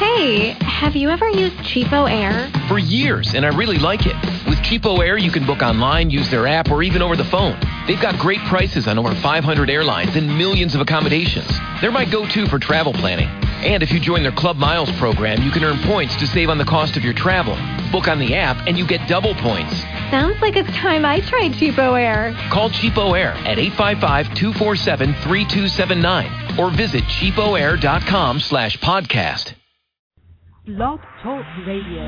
Hey, have you ever used Cheapo Air? For years, and I really like it. With Cheapo Air, you can book online, use their app, or even over the phone. They've got great prices on over 500 airlines and millions of accommodations. They're my go-to for travel planning. And if you join their Club Miles program, you can earn points to save on the cost of your travel. Book on the app, and you get double points. Sounds like it's time I tried Cheapo Air. Call Cheapo Air at 855-247-3279 or visit cheapoair.com/podcast. Blog Talk Radio.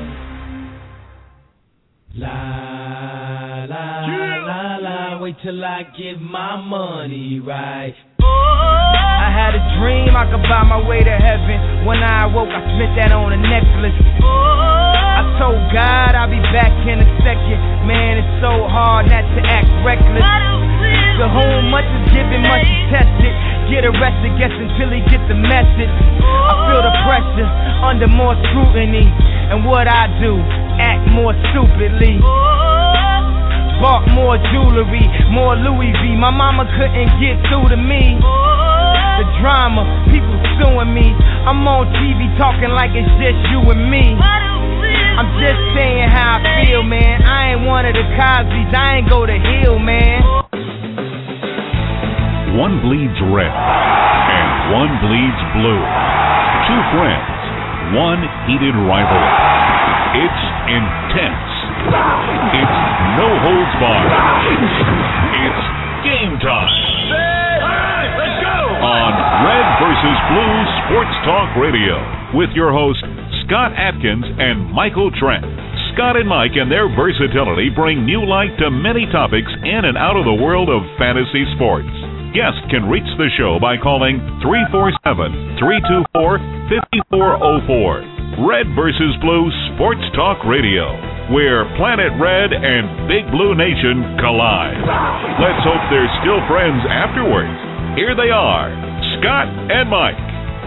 La, la, la, la, wait till I get my money right. I had a dream I could buy my way to heaven. When I awoke, I spent that on a necklace. I told God I'll be back in a second. Man, it's so hard not to act reckless. To whom much is given, much is tested. Get arrested, guess until he gets the message. I feel the pressure under more scrutiny. And what I do, act more stupidly. Bought more jewelry, more Louis V. My mama couldn't get through to me. The drama, people suing me. I'm on TV talking like it's just you and me. I'm just saying how I feel, man. I ain't one of the Cosbys, I ain't go to Hill, man. One bleeds red, and one bleeds blue. Two friends, one heated rivalry. It's intense. It's no holds barred. It's game time. Let's go! On Red vs. Blue Sports Talk Radio with your hosts Scott Atkins and Michael Trent. Scott and Mike and their versatility bring new light to many topics in and out of the world of fantasy sports. Guests can reach the show by calling 347-324-5404. Red vs. Blue Sports Talk Radio, where Planet Red and Big Blue Nation collide. Let's hope they're still friends afterwards. Here they are, Scott and Mike.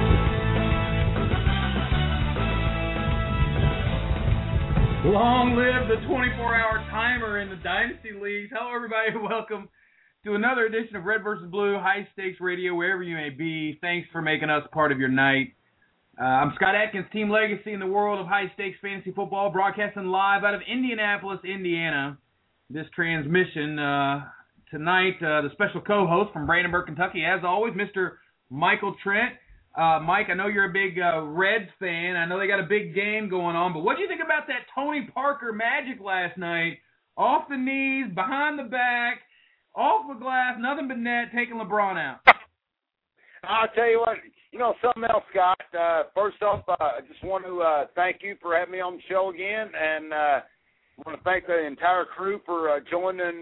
Long live the 24-hour timer in the Dynasty Leagues. Hello, everybody. Welcome to another edition of Red vs. Blue High Stakes Radio, wherever you may be. Thanks for making us part of your night. I'm Scott Atkins, Team Legacy in the world of high-stakes fantasy football, broadcasting live out of Indianapolis, Indiana. This transmission tonight, the special co-host from Brandenburg, Kentucky, as always, Mr. Michael Trent. Mike, I know you're a big Reds fan. I know they got a big game going on, but what do you think about that Tony Parker magic last night? Off the knees, behind the back, off the glass, nothing but net, taking LeBron out. I'll tell you what, something else, Scott. First off, I just want to thank you for having me on the show again, and I want to thank the entire crew for joining in.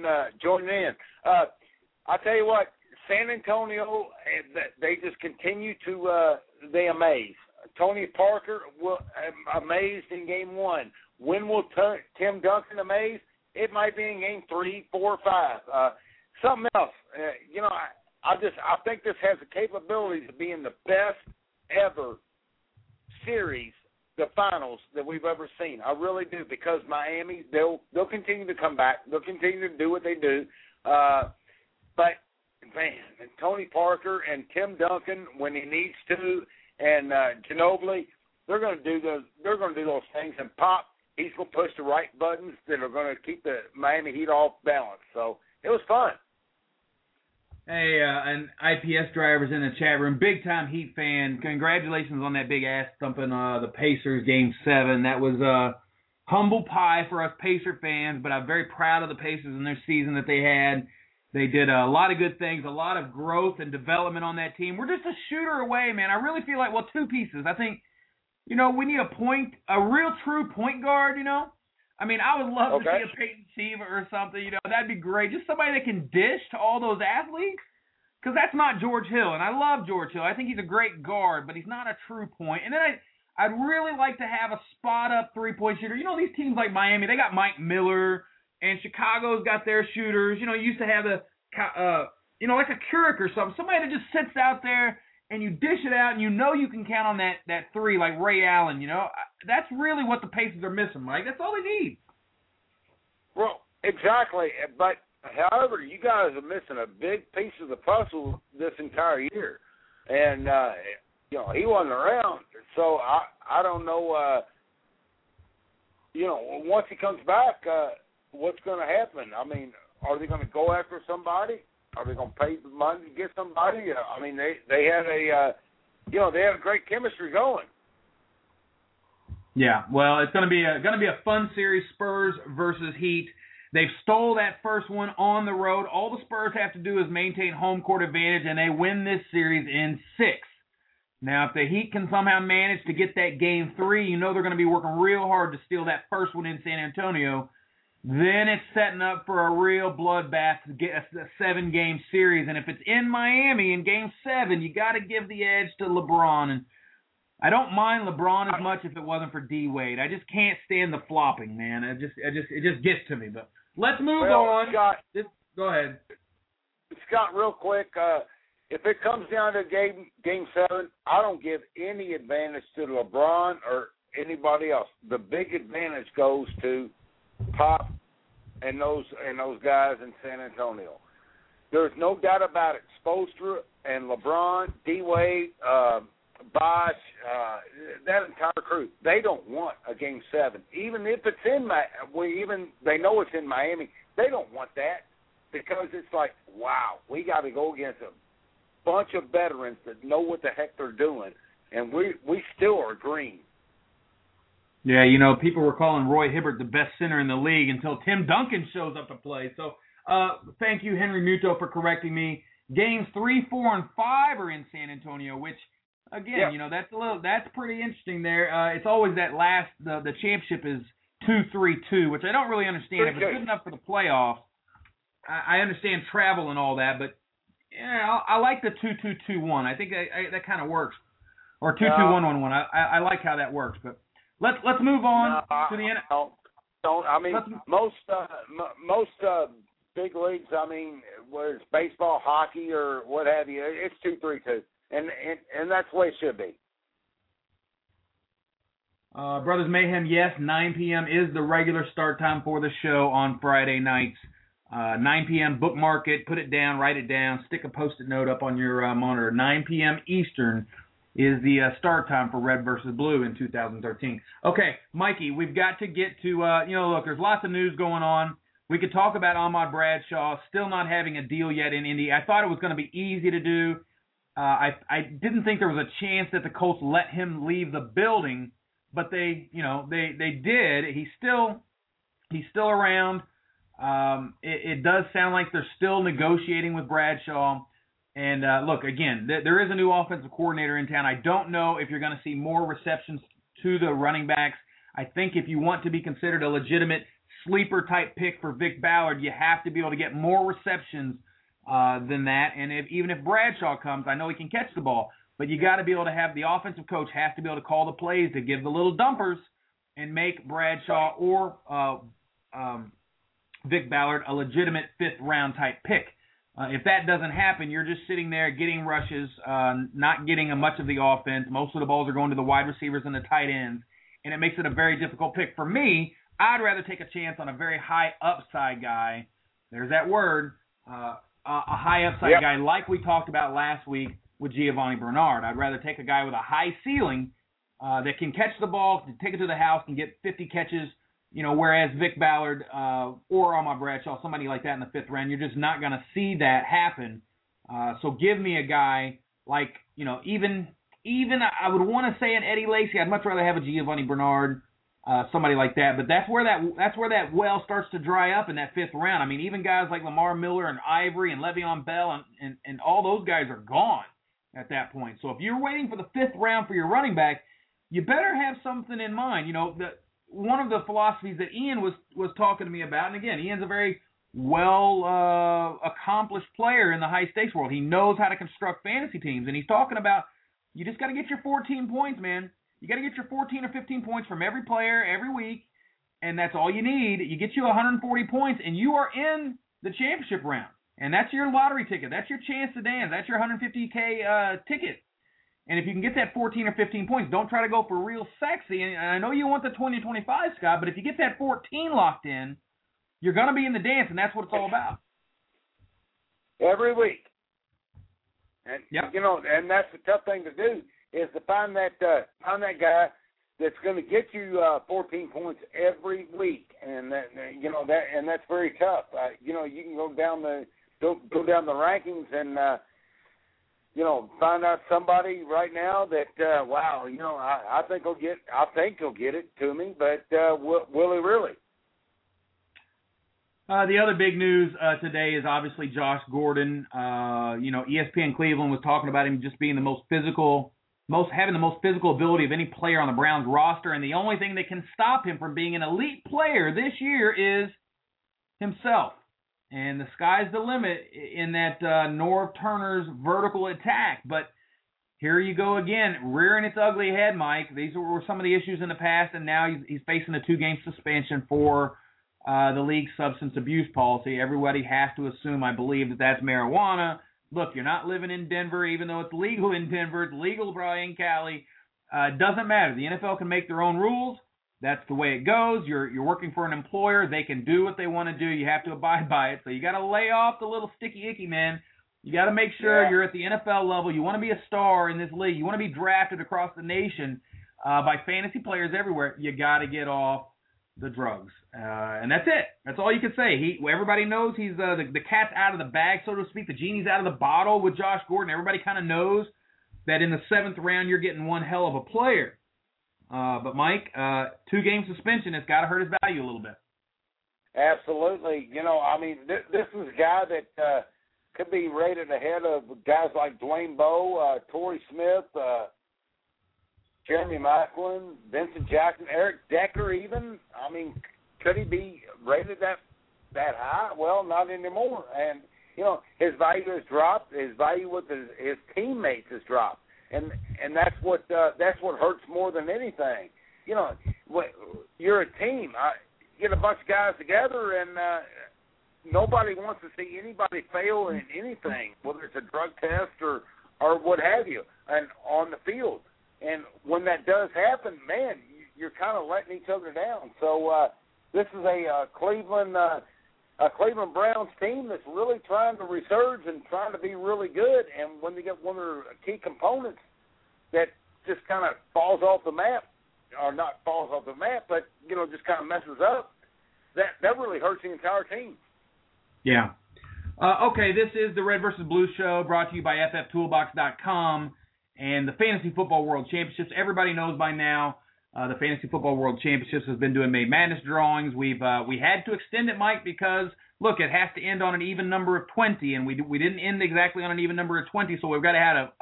I'll tell you what, San Antonio, they just continue to they amaze. Tony Parker amazed in Game 1. When will Tim Duncan amaze? It might be in Game 3, 4, 5. Something else, I think this has the capability to be in the best ever series, the finals that we've ever seen. I really do, because Miami, they'll continue to come back. They'll continue to do what they do. But man, and Tony Parker and Tim Duncan when he needs to, and Ginobili, they're going to do those things. And Pop, he's going to push the right buttons that are going to keep the Miami Heat off balance. So it was fun. Hey, an IPS driver's in the chat room. Big-time Heat fan. Congratulations on that big ass thumping the Pacers Game 7. That was humble pie for us Pacer fans, but I'm very proud of the Pacers and their season that they had. They did a lot of good things, a lot of growth and development on that team. We're just a shooter away, man. I really feel like, two pieces. I think, we need a real true point guard, I mean, I would love to see a Peyton Siva or something, that'd be great. Just somebody that can dish to all those athletes, because that's not George Hill, and I love George Hill. I think he's a great guard, but he's not a true point. And then I'd really like to have a spot-up three-point shooter. These teams like Miami, they got Mike Miller, and Chicago's got their shooters. You used to have like a Keurig or something, somebody that just sits out there and you dish it out, and you can count on that three like Ray Allen. That's really what the Pacers are missing, Mike. That's all they need. Well, exactly. But however, you guys are missing a big piece of the puzzle this entire year, and he wasn't around. So I don't know. Once he comes back, what's going to happen? I mean, are they going to go after somebody? Are they going to pay the money to get somebody? I mean, they had they had a great chemistry going. Yeah, well, it's going to be a fun series, Spurs versus Heat. They've stole that first one on the road. All the Spurs have to do is maintain home court advantage, and they win this series in 6. Now, if the Heat can somehow manage to get that Game 3, they're going to be working real hard to steal that first one in San Antonio. Then it's setting up for a real bloodbath to get a 7-game series. And if it's in Miami in Game 7, you got to give the edge to LeBron. And I don't mind LeBron as much if it wasn't for D-Wade. I just can't stand the flopping, man. It just gets to me. But let's move on. Scott, go ahead. Scott, real quick, if it comes down to game 7, I don't give any advantage to LeBron or anybody else. The big advantage goes to Pop and those guys in San Antonio. There's no doubt about it. Spoelstra and LeBron, D-Wade, Bosh, that entire crew, they don't want a Game 7. Even if it's they know it's in Miami, they don't want that because it's like, wow, we got to go against a bunch of veterans that know what the heck they're doing, and we still are green. Yeah, people were calling Roy Hibbert the best center in the league until Tim Duncan shows up to play. So thank you, Henry Muto, for correcting me. Games 3, 4, and 5 are in San Antonio, which, again, that's pretty interesting there. It's always that last, the championship is 2-3-2, which I don't really understand. If it's good enough for the playoffs, I understand travel and all that, but yeah, I like the 2-2-2-1. I think that kind of works. Or 2-2-1-1-1. I like how that works, but let's move on to the end. I mean, most big leagues, I mean, whether it's baseball, hockey, or what have you, it's 2-3-2, and that's the way it should be. Brothers Mayhem, yes, 9 p.m. is the regular start time for the show on Friday nights. 9 p.m., bookmark it, put it down, write it down, stick a Post-it note up on your monitor. 9 p.m. Eastern is the start time for Red versus Blue in 2013. Okay, Mikey, we've got to get to, look, there's lots of news going on. We could talk about Ahmad Bradshaw still not having a deal yet in Indy. I thought it was going to be easy to do. I didn't think there was a chance that the Colts let him leave the building, but they did. He's still around. It does sound like they're still negotiating with Bradshaw. And look, again, there is a new offensive coordinator in town. I don't know if you're going to see more receptions to the running backs. I think if you want to be considered a legitimate sleeper-type pick for Vic Ballard, you have to be able to get more receptions than that. And even if Bradshaw comes, I know he can catch the ball, but you got to be able to have the offensive coach has to be able to call the plays to give the little dumpers and make Bradshaw or Vic Ballard a legitimate fifth-round type pick. If that doesn't happen, you're just sitting there getting rushes, not getting much of the offense. Most of the balls are going to the wide receivers and the tight ends, and it makes it a very difficult pick. For me, I'd rather take a chance on a very high upside guy. There's that word, a high upside guy like we talked about last week with Giovanni Bernard. I'd rather take a guy with a high ceiling that can catch the ball, can take it to the house, and get 50 catches, whereas Vic Ballard or Ahmad Bradshaw, somebody like that in the fifth round, you're just not going to see that happen. So give me a guy like, even I would want to say an Eddie Lacy. I'd much rather have a Giovanni Bernard, somebody like that. But that's where that well starts to dry up in that fifth round. I mean, even guys like Lamar Miller and Ivory and Le'Veon Bell and all those guys are gone at that point. So if you're waiting for the fifth round for your running back, you better have something in mind. One of the philosophies that Ian was talking to me about, and again, Ian's a very accomplished player in the high stakes world. He knows how to construct fantasy teams, and he's talking about you just got to get your 14 points, man. You got to get your 14 or 15 points from every player every week, and that's all you need. You get you 140 points, and you are in the championship round, and that's your lottery ticket. That's your chance to dance. That's your $150K ticket. And if you can get that 14 or 15 points, don't try to go for real sexy. And I know you want the 20 or 25, Scott, but if you get that 14 locked in, you're going to be in the dance, and that's what it's all about. Every week. And, and that's the tough thing to do. is to find that guy that's going to get you 14 points every week, and that's very tough. You can go down the rankings and find out somebody right now that I think he'll get it to me, but will he really? The other big news today is obviously Josh Gordon. ESPN Cleveland was talking about him just being having the most physical ability of any player on the Browns roster, and the only thing that can stop him from being an elite player this year is himself. And the sky's the limit in that Norv Turner's vertical attack. But here you go again, rearing its ugly head, Mike. These were some of the issues in the past, and now he's facing a 2-game suspension for the league's substance abuse policy. Everybody has to assume, I believe, that that's marijuana. Look, you're not living in Denver, even though it's legal in Denver. It's legal probably in Cali. It doesn't matter. The NFL can make their own rules. That's the way it goes. You're working for an employer. They can do what they want to do. You have to abide by it. So you got to lay off the little sticky icky, man. You got to make sure you're at the NFL level. You want to be a star in this league. You want to be drafted across the nation by fantasy players everywhere. You got to get off the drugs. And that's it. That's all you can say. Everybody knows he's the cat's out of the bag, so to speak. The genie's out of the bottle with Josh Gordon. Everybody kind of knows that in the 7th round you're getting one hell of a player. But Mike, 2-game suspension has got to hurt his value a little bit. Absolutely. This is a guy that could be rated ahead of guys like Dwayne Bowe, Torrey Smith, Jeremy Maclin, Vincent Jackson, Eric Decker even. Could he be rated that high? Well, not anymore. And, his value has dropped. His value with his teammates has dropped. And that's what hurts more than anything. You're a team. Get a bunch of guys together, and nobody wants to see anybody fail in anything, whether it's a drug test or what have you, and on the field. And when that does happen, man, you're kind of letting each other down. So this is a Cleveland Browns team that's really trying to resurge and trying to be really good. And when they get one of their key components that just kind of falls off the map, or not falls off the map, but just kind of messes up, that really hurts the entire team. Yeah. Okay, this is the Red vs. Blue show, brought to you by FFToolbox.com and the Fantasy Football World Championships. Everybody knows by now the Fantasy Football World Championships has been doing May Madness drawings. We had to extend it, Mike, because look, it has to end on an even number of 20, and we didn't end exactly on an even number of 20, so we've got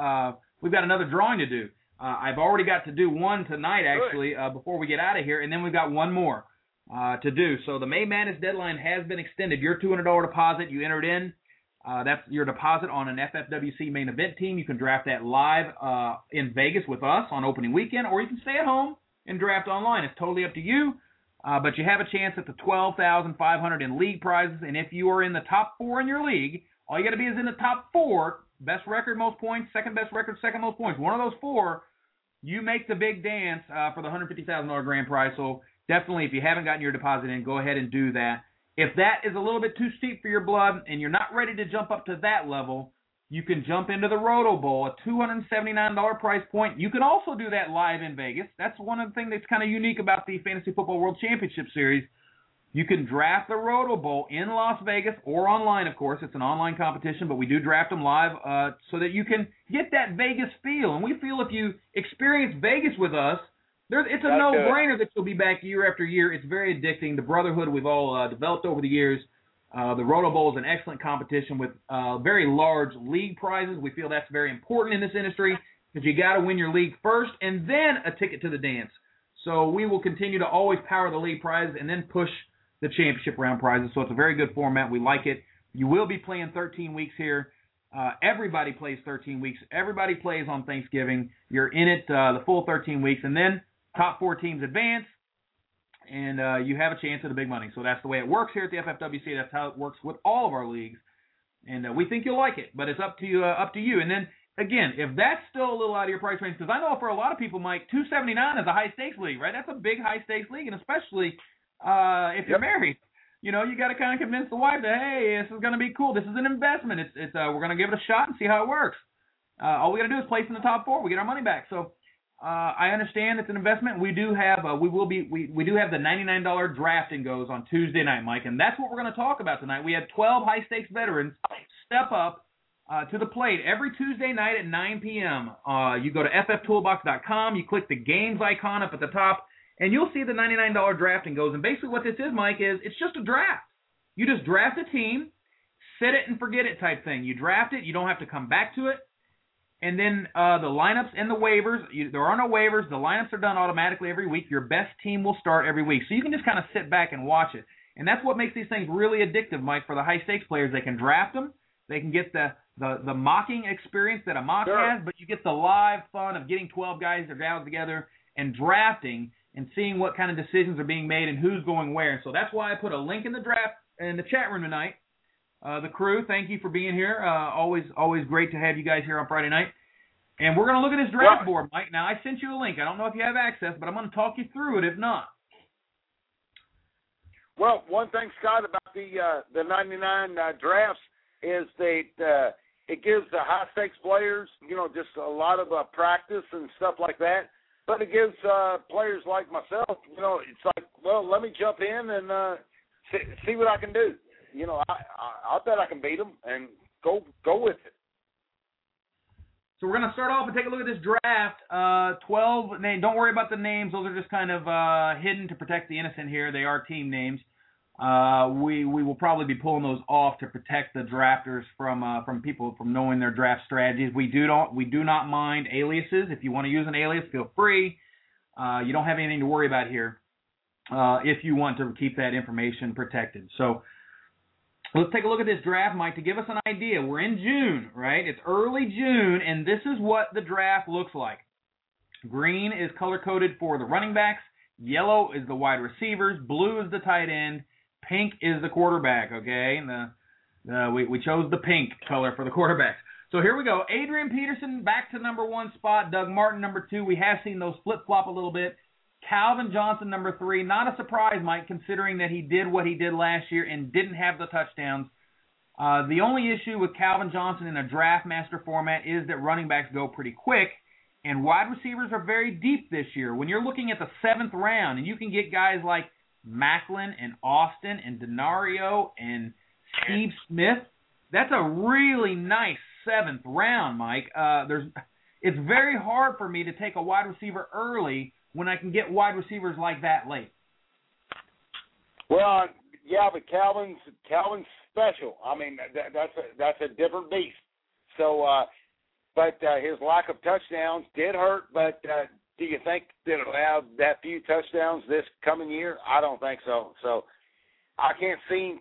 another drawing to do. I've already got to do one tonight, actually, before we get out of here, and then we've got one more to do. So the May Madness deadline has been extended. Your $200 deposit, you entered in. That's your deposit on an FFWC main event team. You can draft that live in Vegas with us on opening weekend, or you can stay at home and draft online. It's totally up to you. But you have a chance at the $12,500 in league prizes, and if you are in the top 4 in your league, all you got to be is in the top 4, best record, most points, second best record, second most points. One of those 4, you make the big dance for the $150,000 grand prize. So definitely, if you haven't gotten your deposit in, go ahead and do that. If that is a little bit too steep for your blood and you're not ready to jump up to that level, you can jump into the Roto Bowl, a $279 price point. You can also do that live in Vegas. That's one of the things that's kind of unique about the Fantasy Football World Championship Series. You can draft the Roto Bowl in Las Vegas or online, of course. It's an online competition, but we do draft them live so that you can get that Vegas feel. And we feel if you experience Vegas with us, it's a no-brainer that you'll be back year after year. It's very addicting. The brotherhood we've all developed over the years. The Roto Bowl is an excellent competition with very large league prizes. We feel that's very important in this industry because you got to win your league first and then a ticket to the dance. So we will continue to always power the league prizes and then push the championship round prizes. So it's a very good format. We like it. You will be playing 13 weeks here. Everybody plays 13 weeks. Everybody plays on Thanksgiving. You're in it the full 13 weeks, and then top 4 teams advance, and you have a chance at the big money. So that's the way it works here at the FFWC. That's how it works with all of our leagues, and we think you'll like it. But it's up to you. And then again, if that's still a little out of your price range, because I know for a lot of people, Mike, $279 is a high stakes league, right? That's a big high stakes league, and especially if you're married. You got to kind of convince the wife that, hey, this is going to be cool. This is an investment. We're going to give it a shot and see how it works. all we got to do is place in the top 4. We get our money back. So I understand it's an investment. We do have we do have the $99 draft and goes on Tuesday night, Mike, and that's what we're going to talk about tonight. We have 12 high stakes veterans step up to the plate every Tuesday night at 9 p.m. You go to fftoolbox.com, you click the games icon up at the top, and you'll see the $99 draft and goes. And basically what this is, Mike, is it's just a draft. You just draft a team, set it and forget it type thing. You draft it, you don't have to come back to it. And then the lineups and the waivers, there are no waivers. The lineups are done automatically every week. Your best team will start every week. So you can just kind of sit back and watch it. And that's what makes these things really addictive, Mike, for the high-stakes players. They can draft them. They can get the mocking experience that a mock has, but you get the live fun of getting 12 guys or gals together and drafting and seeing what kind of decisions are being made and who's going where. So that's why I put a link in the draft in the chat room tonight. The crew, thank you for being here. Always great to have you guys here on Friday night. And we're going to look at this draft board, Mike. Now, I sent you a link. I don't know if you have access, but I'm going to talk you through it if not. Well, one thing, Scott, about the 99 drafts is that it gives the high-stakes players, just a lot of practice and stuff like that. But it gives players like myself, it's like, well, let me jump in and see what I can do. I bet I can beat them and go with it. So we're going to start off and take a look at this draft. 12 names. Don't worry about the names. Those are just kind of hidden to protect the innocent here. They are team names. We will probably be pulling those off to protect the drafters from people from knowing their draft strategies. We do not mind aliases. If you want to use an alias, feel free. You don't have anything to worry about here if you want to keep that information protected. So let's take a look at this draft, Mike, to give us an idea. We're in June, right? It's early June, and this is what the draft looks like. Green is color-coded for the running backs. Yellow is the wide receivers. Blue is the tight end. Pink is the quarterback, okay? We chose the pink color for the quarterbacks. So here we go. Adrian Peterson back to number 1 spot. Doug Martin, number 2. We have seen those flip-flop a little bit. Calvin Johnson, number 3. Not a surprise, Mike, considering that he did what he did last year and didn't have the touchdowns. The only issue with Calvin Johnson in a draft master format is that running backs go pretty quick, and wide receivers are very deep this year. When you're looking at the 7th round, and you can get guys like Macklin and Austin and Denario and Steve Smith, that's a really nice 7th round, Mike. It's very hard for me to take a wide receiver early when I can get wide receivers like that late. Well, yeah, but Calvin's special. I mean, that's a different beast. So, but his lack of touchdowns did hurt. But do you think that he'll have that few touchdowns this coming year? I don't think so. So I can't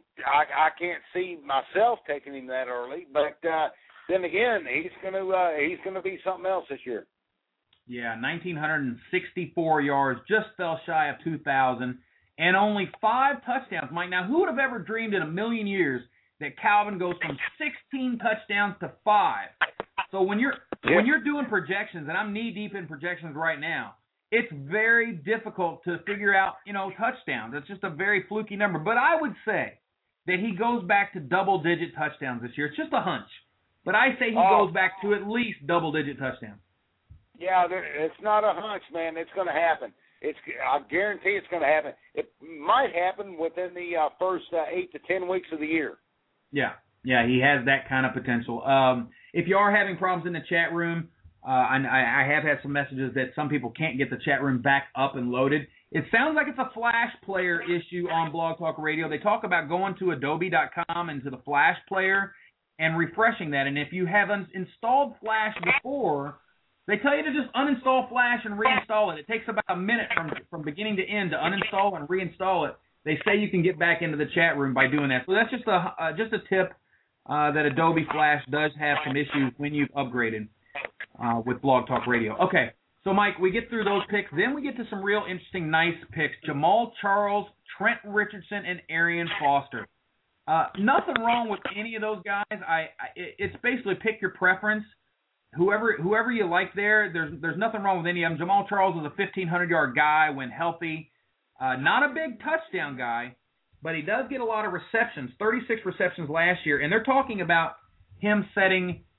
see myself taking him that early. But then again, he's gonna be something else this year. Yeah, 1,964 yards, just fell shy of 2,000, and only 5 touchdowns. Mike, now who would have ever dreamed in a million years that Calvin goes from 16 touchdowns to 5? So when you're doing projections, and I'm knee-deep in projections right now, it's very difficult to figure out, touchdowns. It's just a very fluky number. But I would say that he goes back to double-digit touchdowns this year. It's just a hunch. But I say he goes back to at least double-digit touchdowns. Yeah, it's not a hunch, man. It's going to happen. I guarantee it's going to happen. It might happen within the first 8 to 10 weeks of the year. Yeah, he has that kind of potential. If you are having problems in the chat room, I have had some messages that some people can't get the chat room back up and loaded. It sounds like it's a Flash player issue on Blog Talk Radio. They talk about going to adobe.com and to the Flash player and refreshing that. And if you haven't installed Flash before, they tell you to just uninstall Flash and reinstall it. It takes about a minute from beginning to end to uninstall and reinstall it. They say you can get back into the chat room by doing that. So that's just a tip that Adobe Flash does have some issues when you've upgraded with Blog Talk Radio. Okay, so Mike, we get through those picks. Then we get to some real interesting, nice picks. Jamal Charles, Trent Richardson, and Arian Foster. Nothing wrong with any of those guys. It's basically pick your preference. Whoever you like there's nothing wrong with any of them. Jamal Charles was a 1,500-yard guy when healthy. Not a big touchdown guy, but he does get a lot of receptions, 36 receptions last year. And they're talking about him setting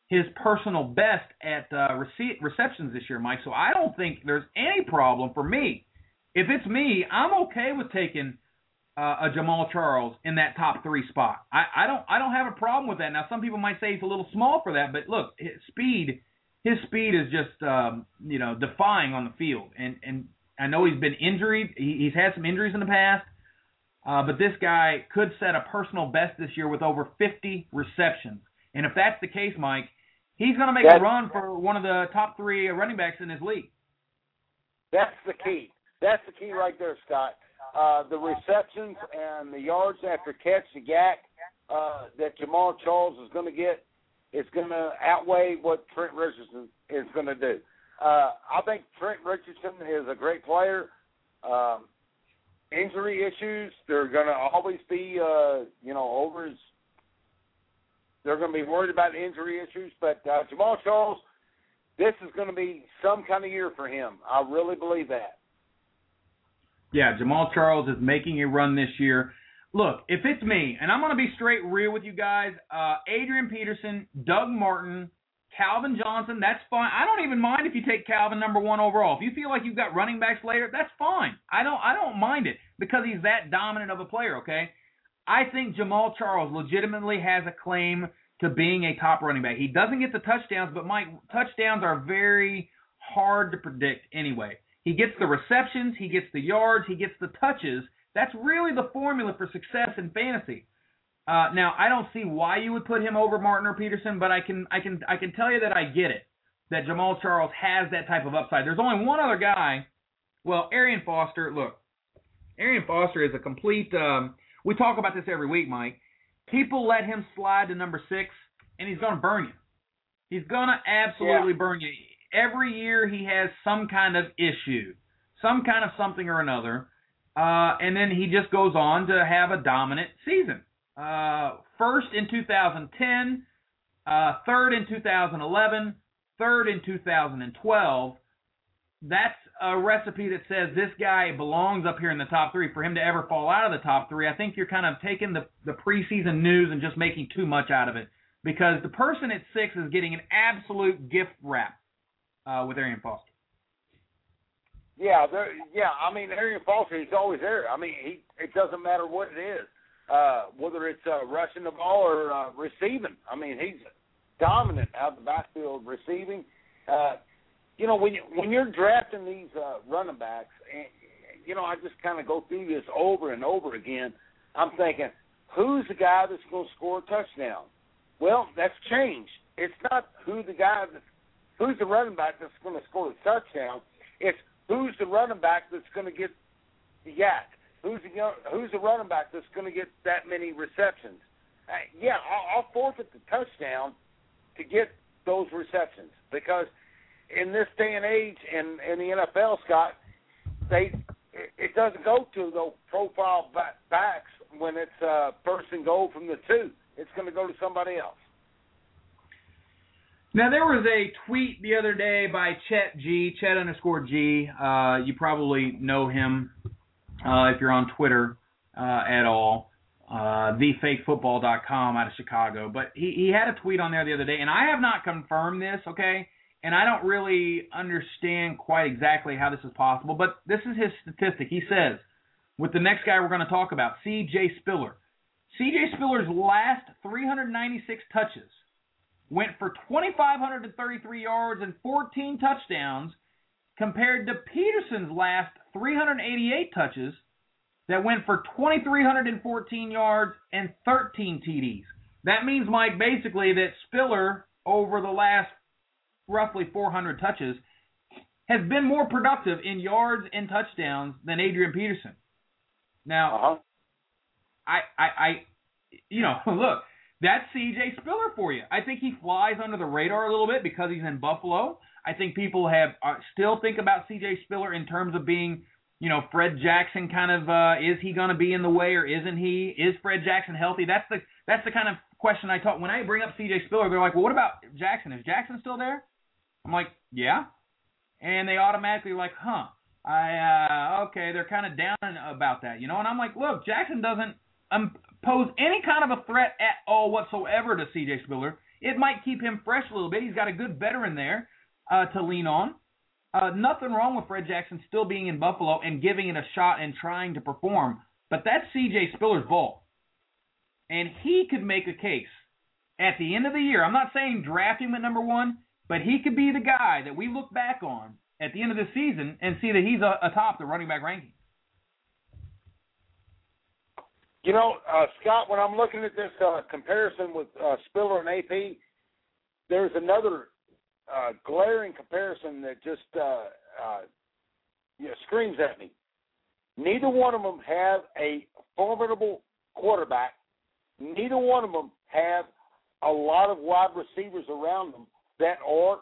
his personal best at receptions this year, Mike. So I don't think there's any problem for me. If it's me, I'm okay with taking a Jamaal Charles in that top 3 spot. I don't have a problem with that. Now, some people might say he's a little small for that, but look, his speed is just defying on the field. And I know he's been injured. He's had some injuries in the past, but this guy could set a personal best this year with over 50 receptions. And if that's the case, Mike, he's going to make a run for one of the top 3 running backs in his league. That's the key. That's the key right there, Scott. The receptions and the yards after catch, the yak that Jamaal Charles is going to get is going to outweigh what Trent Richardson is going to do. I think Trent Richardson is a great player. Injury issues, they're going to always be, over his. They're going to be worried about injury issues. But Jamaal Charles, this is going to be some kind of year for him. I really believe that. Yeah, Jamaal Charles is making a run this year. Look, if it's me, and I'm going to be straight real with you guys, Adrian Peterson, Doug Martin, Calvin Johnson, that's fine. I don't even mind if you take Calvin number 1 overall. If you feel like you've got running backs later, that's fine. I don't mind it because he's that dominant of a player, okay? I think Jamaal Charles legitimately has a claim to being a top running back. He doesn't get the touchdowns, but Mike, touchdowns are very hard to predict anyway. He gets the receptions, he gets the yards, he gets the touches. That's really the formula for success in fantasy. Now, I don't see why you would put him over Martin or Peterson, but I can tell you that I get it, that Jamaal Charles has that type of upside. There's only one other guy. Well, Arian Foster. Look, Arian Foster is a complete we talk about this every week, Mike. People let him slide to number 6, and he's going to burn you. He's going to absolutely burn you. Every year he has some kind of issue, some kind of something or another, and then he just goes on to have a dominant season. First in 2010, third in 2011, third in 2012. That's a recipe that says this guy belongs up here in the top 3. For him to ever fall out of the top 3, I think you're kind of taking the preseason news and just making too much out of it, because the person at 6 is getting an absolute gift wrap with Arian Foster. Yeah, I mean, Arian Foster, he's always there. I mean, it doesn't matter what it is, whether it's rushing the ball or receiving. I mean, he's dominant out of the backfield receiving. When you're drafting these running backs, and, I just kind of go through this over and over again. I'm thinking, who's the guy that's going to score a touchdown? Well, that's changed. It's not who's the running back that's going to score a touchdown. It's who's the running back that's going to get the yak. Who's the running back that's going to get that many receptions? I'll forfeit the touchdown to get those receptions, because in this day and age in the NFL, Scott, it doesn't go to those profile backs when it's first and goal from the 2. It's going to go to somebody else. Now, there was a tweet the other day by Chet _G. You probably know him if you're on Twitter at all, thefakefootball.com out of Chicago. But he had a tweet on there the other day, and I have not confirmed this, okay? And I don't really understand quite exactly how this is possible, but this is his statistic. He says, with the next guy we're going to talk about, C.J. Spiller. C.J. Spiller's last 396 touches went for 2,533 yards and 14 touchdowns, compared to Peterson's last 388 touches that went for 2,314 yards and 13 TDs. That means, Mike, basically that Spiller, over the last roughly 400 touches, has been more productive in yards and touchdowns than Adrian Peterson. Now, look, that's C.J. Spiller for you. I think he flies under the radar a little bit because he's in Buffalo. I think people still think about C.J. Spiller in terms of being, Fred Jackson kind of, is he going to be in the way or isn't he? Is Fred Jackson healthy? That's the kind of question I talk. When I bring up C.J. Spiller, they're like, well, what about Jackson? Is Jackson still there? I'm like, yeah. And they automatically like, okay, they're kind of down about that, And I'm like, look, Jackson doesn't pose any kind of a threat at all whatsoever to C.J. Spiller. it might keep him fresh a little bit. He's got a good veteran there to lean on. Nothing wrong with Fred Jackson still being in Buffalo and giving it a shot and trying to perform. But that's C.J. Spiller's ball. And he could make a case at the end of the year. I'm not saying draft him at number 1, but he could be the guy that we look back on at the end of the season and see that he's atop the running back ranking. You know, Scott, when I'm looking at this comparison with Spiller and AP, there's another glaring comparison that just screams at me. Neither one of them have a formidable quarterback. Neither one of them have a lot of wide receivers around them that are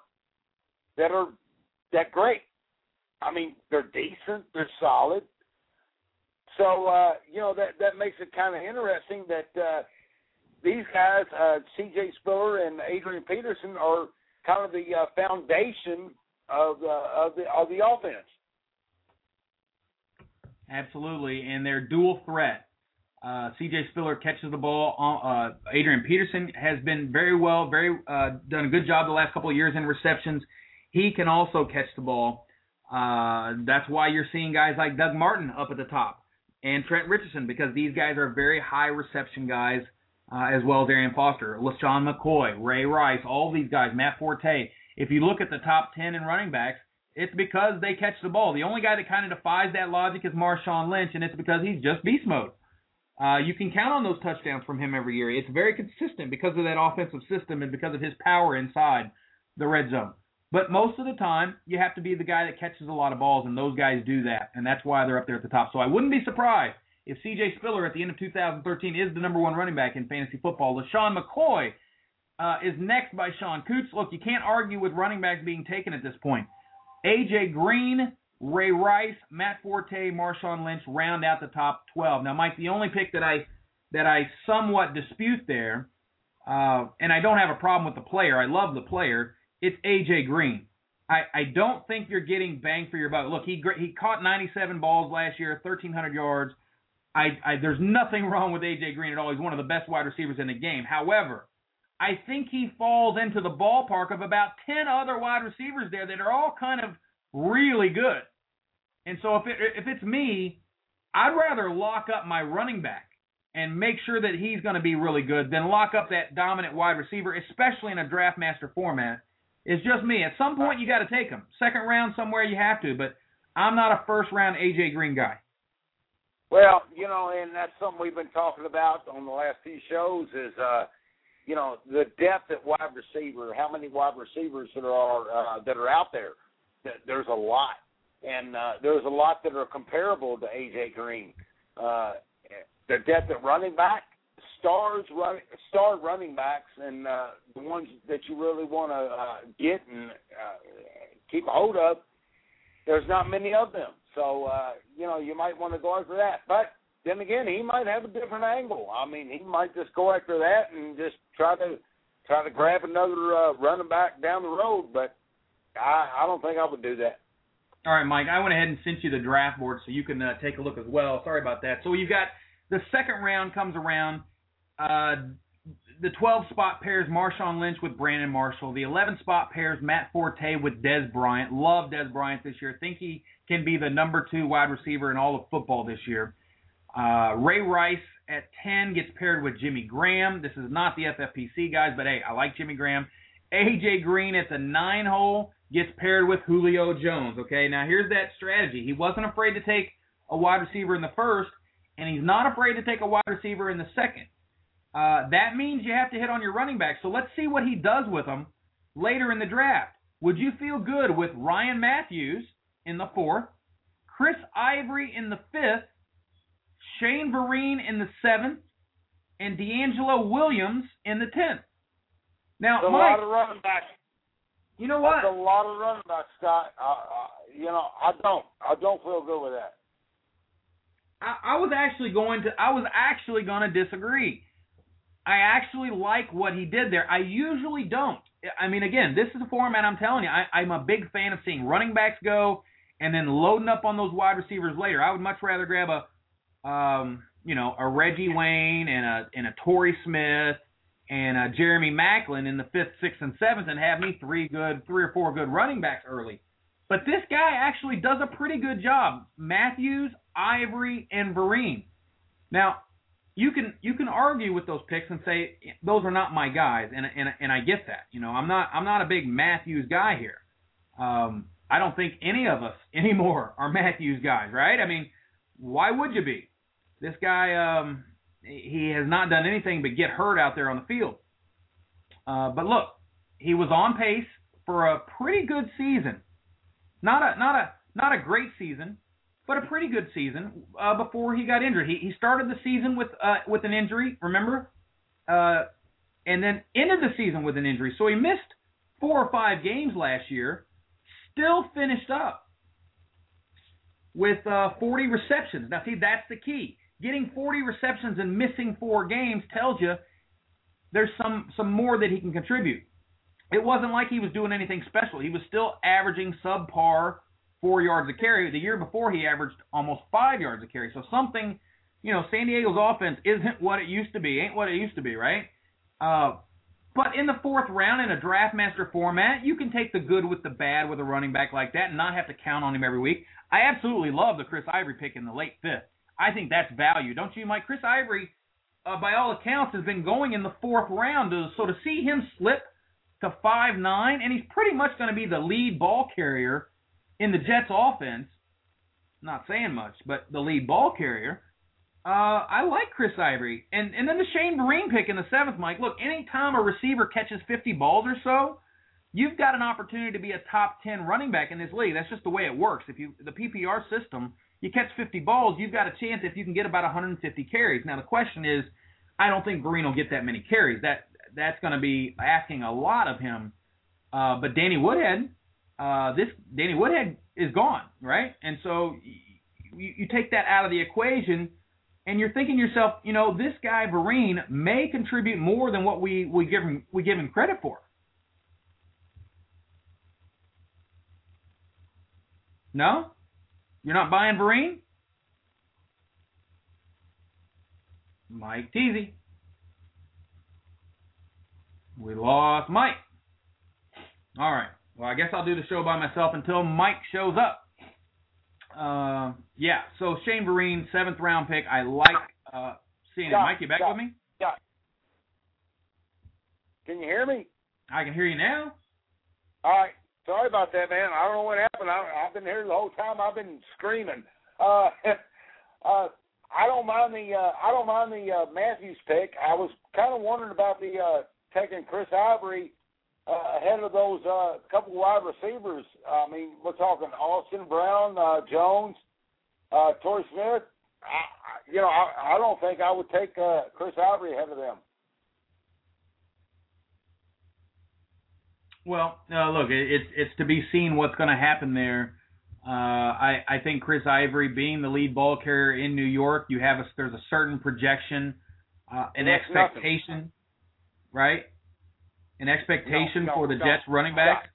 that great. I mean, they're decent, they're solid. So that makes it kind of interesting that these guys, C.J. Spiller and Adrian Peterson, are kind of the foundation of the offense. Absolutely, and they're dual threat. C.J. Spiller catches the ball. Adrian Peterson has been done a good job the last couple of years in receptions. He can also catch the ball. That's why you're seeing guys like Doug Martin up at the top and Trent Richardson, because these guys are very high reception guys, as well as Arian Foster, LaShawn McCoy, Ray Rice, all these guys, Matt Forte. If you look at the top 10 in running backs, it's because they catch the ball. The only guy that kind of defies that logic is Marshawn Lynch, and it's because he's just beast mode. You can count on those touchdowns from him every year. It's very consistent because of that offensive system and because of his power inside the red zone. But most of the time, you have to be the guy that catches a lot of balls, and those guys do that, and that's why they're up there at the top. So I wouldn't be surprised if C.J. Spiller at the end of 2013 is the number 1 running back in fantasy football. LaShawn McCoy is next by Sean Coots. Look, you can't argue with running backs being taken at this point. A.J. Green, Ray Rice, Matt Forte, Marshawn Lynch round out the top 12. Now, Mike, the only pick that I somewhat dispute there, and I don't have a problem with the player, I love the player, it's A.J. Green. I don't think you're getting bang for your buck. Look, he caught 97 balls last year, 1,300 yards. There's nothing wrong with A.J. Green at all. He's one of the best wide receivers in the game. However, I think he falls into the ballpark of about 10 other wide receivers there that are all kind of really good. And so if it's me, I'd rather lock up my running back and make sure that he's going to be really good than lock up that dominant wide receiver, especially in a draft master format. It's just me. At some point, you got to take him. Second round, somewhere you have to, but I'm not a first-round A.J. Green guy. Well, and that's something we've been talking about on the last few shows is, the depth at wide receiver, how many wide receivers that are out there. There's a lot, and there's a lot that are comparable to A.J. Green. The depth at running back, star running backs, and the ones that you really want to get and keep a hold of, there's not many of them. So, you might want to go after that. But then again, he might have a different angle. I mean, he might just go after that and just try to grab another running back down the road. But I don't think I would do that. All right, Mike, I went ahead and sent you the draft board so you can take a look as well. Sorry about that. So you've got the second round comes around. The 12 spot pairs Marshawn Lynch with Brandon Marshall. The 11 spot pairs Matt Forte with Dez Bryant. Love Dez Bryant this year. Think he can be the number 2 wide receiver in all of football this year. Ray Rice at 10 gets paired with Jimmy Graham. This is not the FFPC guys, but hey, I like Jimmy Graham. A.J. Green at the 9 hole gets paired with Julio Jones. Okay, now here's that strategy. He wasn't afraid to take a wide receiver in the first, and he's not afraid to take a wide receiver in the second. That means you have to hit on your running back. So let's see what he does with them later in the draft. Would you feel good with Ryan Matthews in the 4th, Chris Ivory in the 5th, Shane Vereen in the 7th, and D'Angelo Williams in the 10th? Now, that's Mike, a lot of running backs. You know what? That's a lot of running backs, Scott. I don't feel good with that. I was actually going to disagree. I actually like what he did there. I usually don't. I mean, again, this is a format I'm telling you. I'm a big fan of seeing running backs go and then loading up on those wide receivers later. I would much rather grab a Reggie Wayne and a Torrey Smith and Jeremy Maclin in the 5th, 6th, and 7th, and have me 3 or 4 good running backs early. But this guy actually does a pretty good job. Matthews, Ivory, and Vereen. Now, you can argue with those picks and say those are not my guys, and I get that. You know, I'm not a big Matthews guy here. I don't think any of us anymore are Matthews guys, right? I mean, why would you be? This guy, he has not done anything but get hurt out there on the field. But look, he was on pace for a pretty good season. Not a great season, but a pretty good season before he got injured. He started the season with an injury, remember? And then ended the season with an injury. So he missed 4 or 5 games last year, still finished up with 40 receptions. Now, see, that's the key. Getting 40 receptions and missing 4 games tells you there's some more that he can contribute. It wasn't like he was doing anything special. He was still averaging subpar 4 yards a carry. The year before, he averaged almost 5 yards a carry. So something, San Diego's offense isn't what it used to be, ain't what it used to be, right? But in the 4th round in a draft master format, you can take the good with the bad with a running back like that and not have to count on him every week. I absolutely love the Chris Ivory pick in the late 5th. I think that's value. Don't you, Mike? Chris Ivory, by all accounts, has been going in the 4th round. So to see him slip to 5'9", and he's pretty much going to be the lead ball carrier in the Jets offense. Not saying much, but the lead ball carrier. I like Chris Ivory. And then the Shane Vereen pick in the 7th, Mike. Look, anytime a receiver catches 50 balls or so, you've got an opportunity to be a top 10 running back in this league. That's just the way it works. If the PPR system, you catch 50 balls, you've got a chance if you can get about 150 carries. Now, the question is, I don't think Vereen will get that many carries. That's going to be asking a lot of him. But Danny Woodhead, Danny Woodhead is gone, right? And so you take that out of the equation, and you're thinking to yourself, this guy Vereen may contribute more than what we give him credit for. No? You're not buying Vereen? Mike Teasy. We lost Mike. All right. Well, I guess I'll do the show by myself until Mike shows up. Yeah, so Shane Vereen, 7th round pick. I like seeing it. Mike, you back with me? Yeah. Can you hear me? I can hear you now. All right. Sorry about that, man. I don't know what happened. I've been here the whole time. I've been screaming. I don't mind the Matthews pick. I was kind of wondering about the taking Chris Ivory ahead of those couple wide receivers. I mean, we're talking Austin Brown, Jones, Torrey Smith. I don't think I would take Chris Ivory ahead of them. Well, look, it's to be seen what's going to happen there. I think Chris Ivory, being the lead ball carrier in New York, there's a certain projection, an expectation, nothing. Right? An expectation for the Jets running back.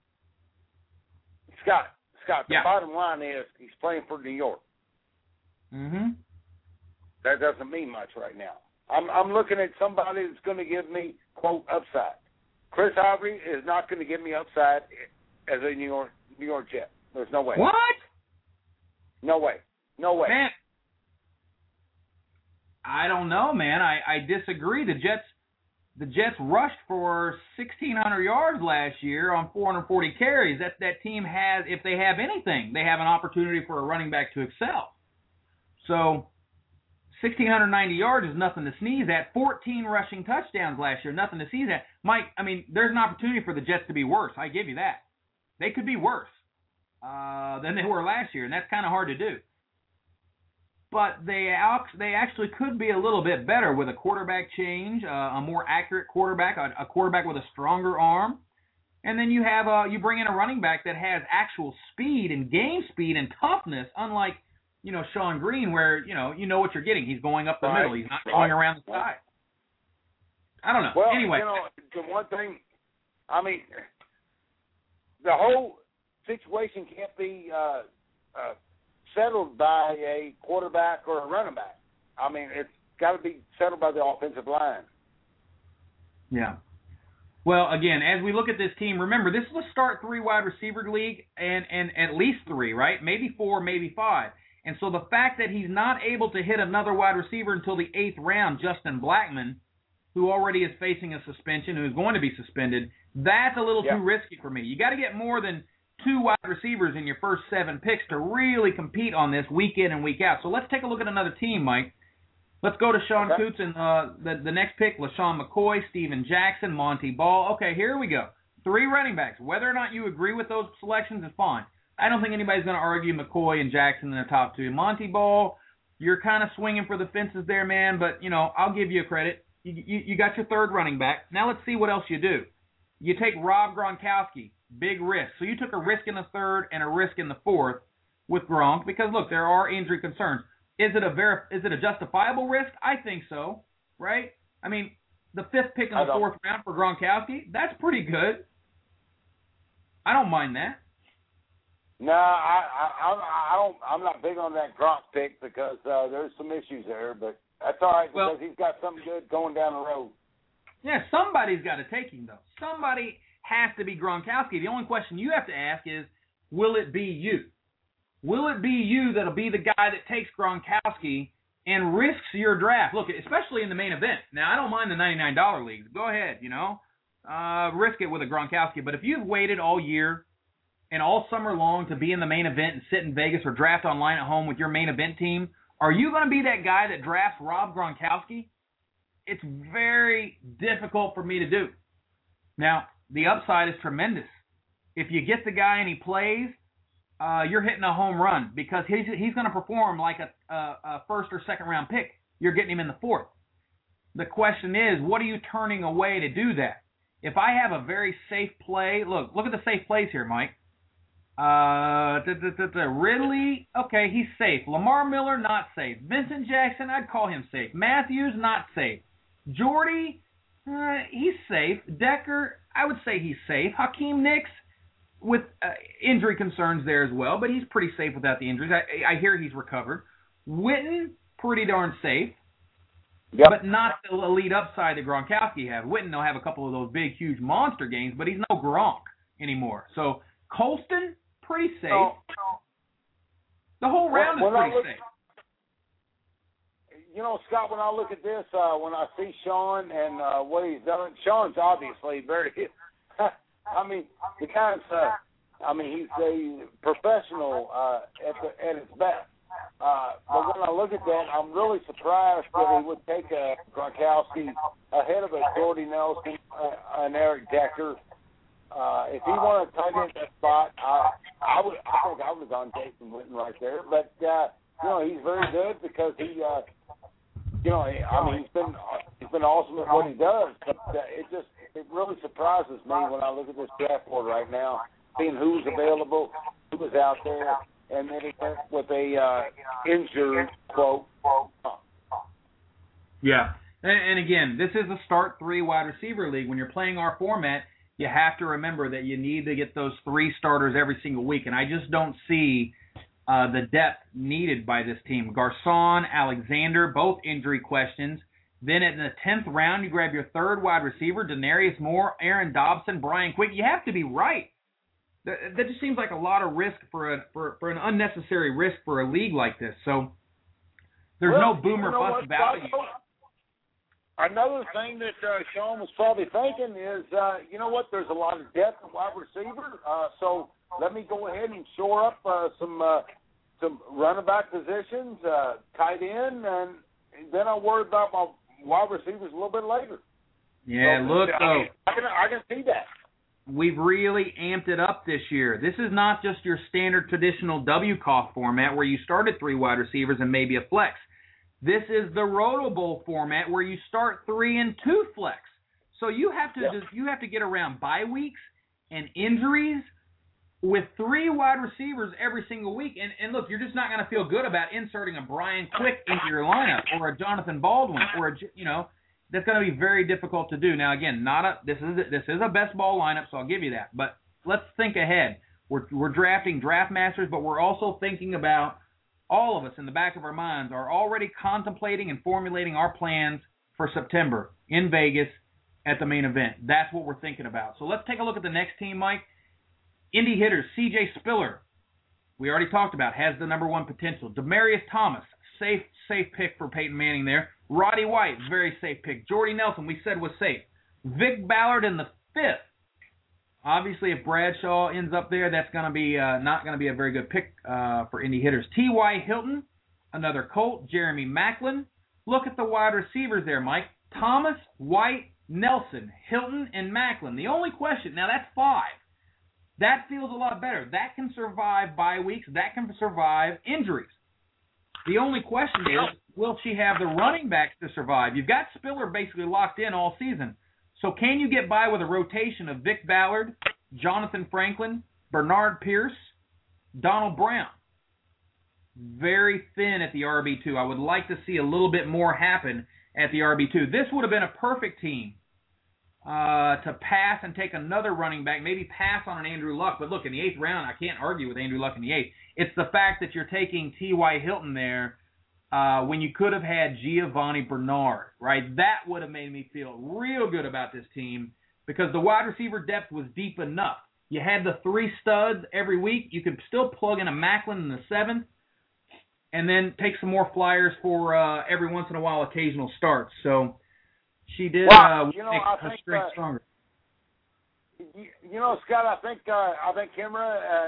Scott, the bottom line is he's playing for New York. Mm-hmm. That doesn't mean much right now. I'm looking at somebody that's going to give me, quote, upside. Chris Ivory is not going to give me upside as a New York Jet. There's no way. What? No way. Man, I don't know, man. I disagree. The Jets rushed for 1,600 yards last year on 440 carries. That team has, if they have anything, they have an opportunity for a running back to excel. So 1,690 yards is nothing to sneeze at. 14 rushing touchdowns last year, nothing to sneeze at. Mike, I mean, there's an opportunity for the Jets to be worse. I give you that. They could be worse than they were last year, and that's kind of hard to do. But they actually could be a little bit better with a quarterback change, a more accurate quarterback, a quarterback with a stronger arm, and then you bring in a running back that has actual speed and game speed and toughness, unlike Sean Green, where you know what you're getting. He's going up the middle. He's not going around the side. I don't know. Well, anyway, the one thing, I mean, the whole situation can't be settled by a quarterback or a running back. I mean, it's got to be settled by the offensive line. Yeah. Well, again, as we look at this team, remember, this is a start 3 wide receiver league and at least 3, right? Maybe 4, maybe 5. And so the fact that he's not able to hit another wide receiver until the 8th round, Justin Blackmon, who already is facing a suspension, who is going to be suspended, that's a little too risky for me. You got to get more than 2 wide receivers in your first 7 picks to really compete on this week in and week out. So let's take a look at another team, Mike. Let's go to Sean Coots and the next pick, LaShawn McCoy, Steven Jackson, Monty Ball. Okay, here we go. 3 running backs. Whether or not you agree with those selections is fine. I don't think anybody's going to argue McCoy and Jackson in the top 2. Monty Ball, you're kind of swinging for the fences there, man, but, I'll give you a credit. You got your 3rd running back. Now let's see what else you do. You take Rob Gronkowski, big risk. So you took a risk in the 3rd and a risk in the 4th with Gronk because, look, there are injury concerns. Is it a justifiable risk? I think so, right? I mean, the 5th pick in the 4th round for Gronkowski, that's pretty good. I don't mind that. No, I'm not big on that Gronk pick because there's some issues there, but that's all right because he's got something good going down the road. Yeah, somebody's got to take him, though. Somebody has to be Gronkowski. The only question you have to ask is, will it be you? Will it be you that'll be the guy that takes Gronkowski and risks your draft? Look, especially in the main event. Now, I don't mind the $99 leagues. Go ahead, risk it with a Gronkowski. But if you've waited all year and all summer long to be in the main event and sit in Vegas or draft online at home with your main event team, are you going to be that guy that drafts Rob Gronkowski? It's very difficult for me to do. Now, the upside is tremendous. If you get the guy and he plays, you're hitting a home run because he's going to perform like a 1st or 2nd round pick. You're getting him in the 4th. The question is, what are you turning away to do that? If I have a very safe play, look at the safe plays here, Mike. Ridley, okay, he's safe. Lamar Miller, not safe. Vincent Jackson, I'd call him safe. Matthews, not safe. Jordy, he's safe. Decker, I would say he's safe. Hakeem Nicks, with injury concerns there as well, but he's pretty safe without the injuries. I hear he's recovered. Witten, pretty darn safe, but not the elite upside that Gronkowski had. Witten will have a couple of those big, huge monster games, but he's no Gronk anymore. So Colston, pretty safe. The whole round is pretty safe. Scott, when I look at this, when I see Sean and what he's done, Sean's obviously very I mean, the guy's, he's a professional at his best. But when I look at that, I'm really surprised that he would take Gronkowski ahead of a Jordy Nelson and Eric Decker. If he wanted to tight end that spot, I think I would have gone Jason Witten right there. But he's very good because he, he's been awesome at what he does. But it really surprises me when I look at this draft board right now, seeing who's available, who was out there, and then he went with a injured quote. Yeah, and again, this is a start 3 wide receiver league. When you're playing our format, you have to remember that you need to get those 3 starters every single week, and I just don't see the depth needed by this team. Garcon, Alexander, both injury questions. Then in the 10th round, you grab your 3rd wide receiver, Denarius Moore, Aaron Dobson, Brian Quick. You have to be right. That just seems like a lot of risk for an unnecessary risk for a league like this. So there's no boomer bust value. Another thing that Sean was probably thinking is, there's a lot of depth at wide receiver. So let me go ahead and shore up some running back positions, tight end, and then I'll worry about my wide receivers a little bit later. Yeah, so, look, though. I can see that. We've really amped it up this year. This is not just your standard traditional WCOF format where you start at 3 wide receivers and maybe a flex. This is the Roto Bowl format where you start 3 and 2 flex. So you have to get around bye weeks and injuries with 3 wide receivers every single week. And look, you're just not going to feel good about inserting a Brian Quick into your lineup or a Jonathan Baldwin or that's going to be very difficult to do. Now again, this is a best ball lineup, so I'll give you that. But let's think ahead. We're drafting draft masters, but we're also thinking about all of us in the back of our minds are already contemplating and formulating our plans for September in Vegas at the main event. That's what we're thinking about. So let's take a look at the next team, Mike. Indy hitters, C.J. Spiller, we already talked about, has the number one potential. Demaryius Thomas, safe pick for Peyton Manning there. Roddy White, very safe pick. Jordy Nelson, we said was safe. Vic Ballard in the 5th. Obviously, if Bradshaw ends up there, that's going to be not going to be a very good pick for Indy hitters. T.Y. Hilton, another Colt. Jeremy Maclin. Look at the wide receivers there, Mike. Thomas, White, Nelson, Hilton, and Maclin. The only question, now that's 5. That feels a lot better. That can survive bye weeks. That can survive injuries. The only question is, will she have the running backs to survive? You've got Spiller basically locked in all season. So can you get by with a rotation of Vic Ballard, Jonathan Franklin, Bernard Pierce, Donald Brown? Very thin at the RB2. I would like to see a little bit more happen at the RB2. This would have been a perfect team to pass and take another running back, maybe pass on an Andrew Luck. But look, in the 8th round, I can't argue with Andrew Luck in the 8th. It's the fact that you're taking T.Y. Hilton there when you could have had Giovanni Bernard, right? That would have made me feel real good about this team because the wide receiver depth was deep enough. You had the 3 studs every week. You could still plug in a Maclin in the 7th and then take some more flyers for every once in a while occasional starts. So she did make her strength stronger. Scott, I think Kimra,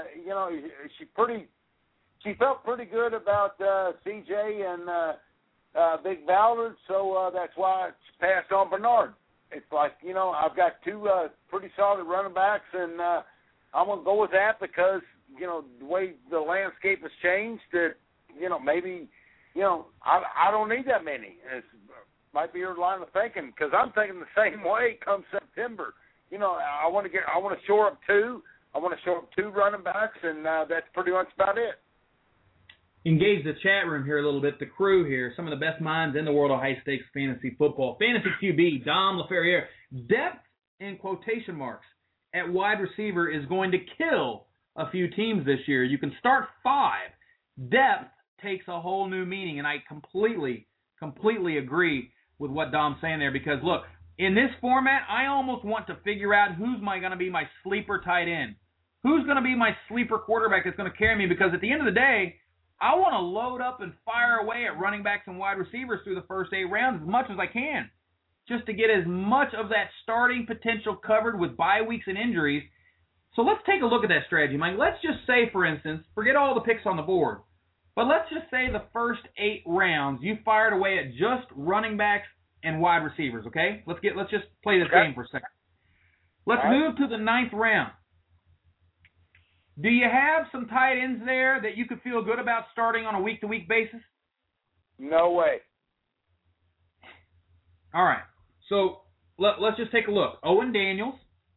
she felt pretty good about CJ and Big Ballard, so that's why she passed on Bernard. It's like, I've got 2 pretty solid running backs, and I'm going to go with that because, the way the landscape has changed, that, maybe, I don't need that many. It might be your line of thinking because I'm thinking the same way come September. I want to shore up 2. I want to shore up 2 running backs, and that's pretty much about it. Engage the chat room here a little bit, the crew here, some of the best minds in the world of high-stakes fantasy football. Fantasy QB, Dom LaFerriere. Depth, in quotation marks, at wide receiver is going to kill a few teams this year. You can start 5. Depth takes a whole new meaning, and I completely agree with what Dom's saying there because, look, in this format, I almost want to figure out who's going to be my sleeper tight end. Who's going to be my sleeper quarterback that's going to carry me because at the end of the day, I want to load up and fire away at running backs and wide receivers through the first 8 rounds as much as I can, just to get as much of that starting potential covered with bye weeks and injuries. So let's take a look at that strategy, Mike. Let's just say, for instance, forget all the picks on the board, but let's just say the first 8 rounds you fired away at just running backs and wide receivers, okay? Let's just play this game for a second. Let's move to the 9th round. Do you have some tight ends there that you could feel good about starting on a week-to-week basis? No way. All right. So let's just take a look. Owen Daniels,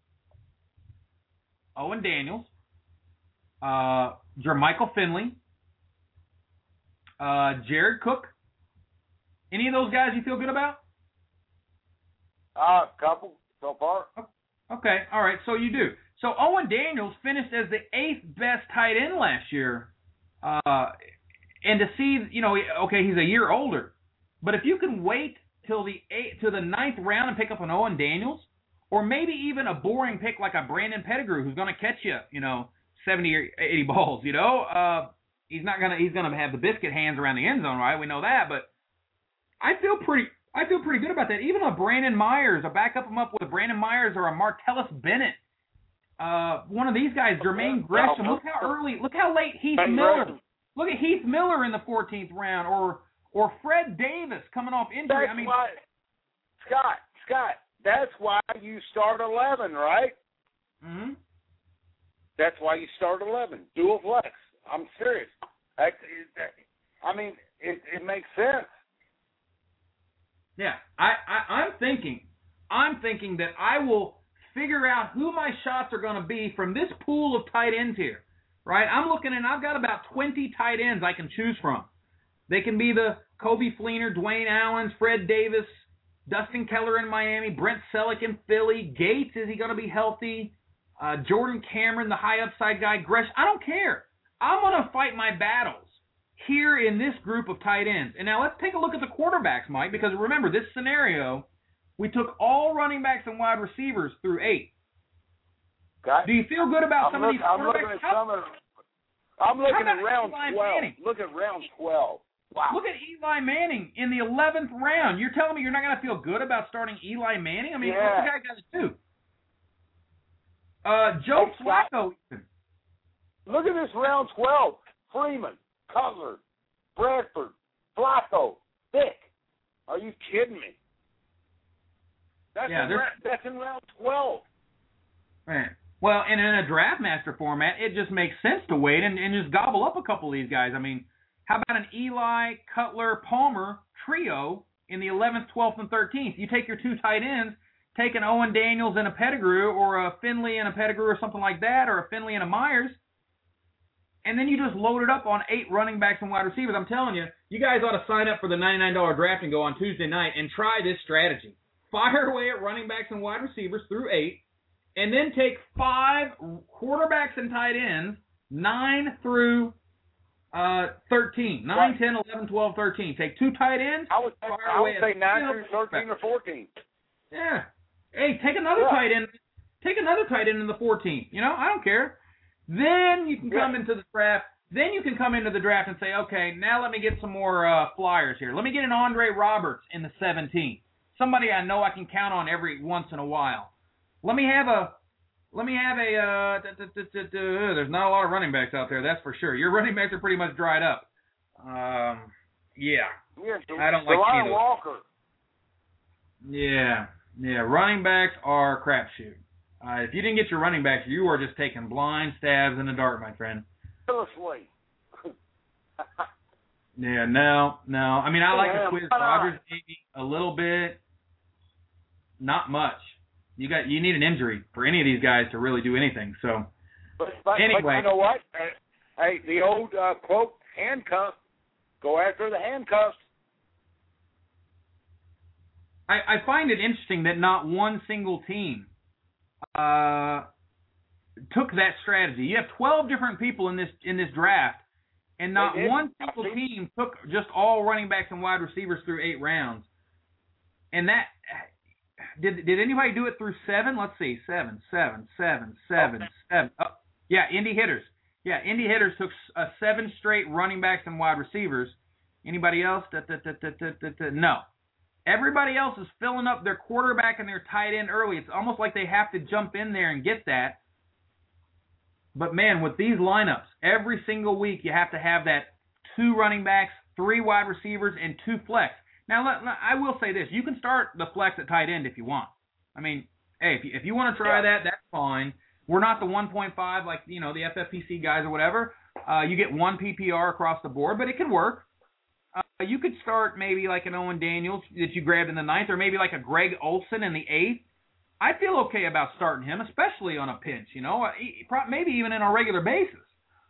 Jermichael Finley, Jared Cook. Any of those guys you feel good about? A couple so far. Okay. All right. So you do. So Owen Daniels finished as the 8th best tight end last year. And to see, okay, he's a year older. But if you can wait till the 9th round and pick up an Owen Daniels, or maybe even a boring pick like a Brandon Pettigrew who's going to catch you, 70 or 80 balls, he's going to have the biscuit hands around the end zone, right? We know that, but I feel pretty good about that. Even a Brandon Myers, I back him up with a Brandon Myers or a Martellus Bennett. One of these guys, Jermaine Gresham. Look how late Heath Miller. Look at Heath Miller in the 14th round, or Fred Davis coming off injury. That's why, Scott. That's why you start 11, right? Mm-hmm. That's why you start 11. Dual flex. I'm serious. It makes sense. Yeah, I'm thinking that I will figure out who my shots are going to be from this pool of tight ends here, right? I'm looking, and I've got about 20 tight ends I can choose from. They can be the Kobe Fleener, Dwayne Allens, Fred Davis, Dustin Keller in Miami, Brent Selleck in Philly, Gates, is he going to be healthy? Jordan Cameron, the high upside guy, Gresh. I don't care. I'm going to fight my battles here in this group of tight ends. And now let's take a look at the quarterbacks, Mike, because remember, this scenario, We took all running backs and wide receivers through 8. Okay. Do you feel good about some of these quarterbacks? I'm looking at round Eli 12. Manning? Look at round 12. Wow. Look at Eli Manning in the 11th round. You're telling me you're not going to feel good about starting Eli Manning? I mean, what's the guy got to do? Joe Flacco. Look at this round 12. Freeman, Cutler, Bradford, Flacco, Thick. Are you kidding me? That's in round 12. Man. Well, and in a draft master format, it just makes sense to wait and just gobble up a couple of these guys. I mean, how about an Eli, Cutler, Palmer trio in the 11th, 12th, and 13th? You take your 2 tight ends, take an Owen Daniels and a Pettigrew, or a Finley and a Pettigrew or something like that, or a Finley and a Myers, and then you just load it up on 8 running backs and wide receivers. I'm telling you, you guys ought to sign up for the $99 draft and go on Tuesday night and try this strategy. Fire away at running backs and wide receivers through 8, and then take 5 quarterbacks and tight ends, 9 through 13. 9, 10, 11, 12, 13. Take 2 tight ends. I would say 9 through 13 or 14. Yeah. Hey, take another tight end. Take another tight end in the 14th. You know, I don't care. Then you can come into the draft. Then you can come into the draft and say, okay, now let me get some more flyers here. Let me get an Andre Roberts in the 17th. Somebody I know I can count on every once in a while. There's not a lot of running backs out there, that's for sure. Your running backs are pretty much dried up. Yeah. I don't like any of those. Walker. Yeah, running backs are crapshoot. If you didn't get your running backs, you are just taking blind stabs in the dark, my friend. Seriously. Yeah, no. I mean, I like to quiz Rodgers maybe a little bit. Not much. You need an injury for any of these guys to really do anything. So, anyway. But you know what? Hey, the old quote, handcuff. Go after the handcuffs. I find it interesting that not one single team took that strategy. You have 12 different people in this draft, and not one single team took just all running backs and wide receivers through 8 rounds. And that did anybody do it through 7? Let's see, 7. Oh, yeah, Indy Hitters. Yeah, Indy Hitters took 7 straight running backs and wide receivers. Anybody else? No. Everybody else is filling up their quarterback and their tight end early. It's almost like they have to jump in there and get that. But, man, with these lineups, every single week you have to have that 2 running backs, 3 wide receivers, and 2 flex. Now, I will say this. You can start the flex at tight end if you want. I mean, hey, if you want to try that, that's fine. We're not the 1.5 like, the FFPC guys or whatever. You get 1 PPR across the board, but it can work. You could start maybe like an Owen Daniels that you grabbed in the 9th, or maybe like a Greg Olsen in the 8th. I feel okay about starting him, especially on a pinch, maybe even in a regular basis.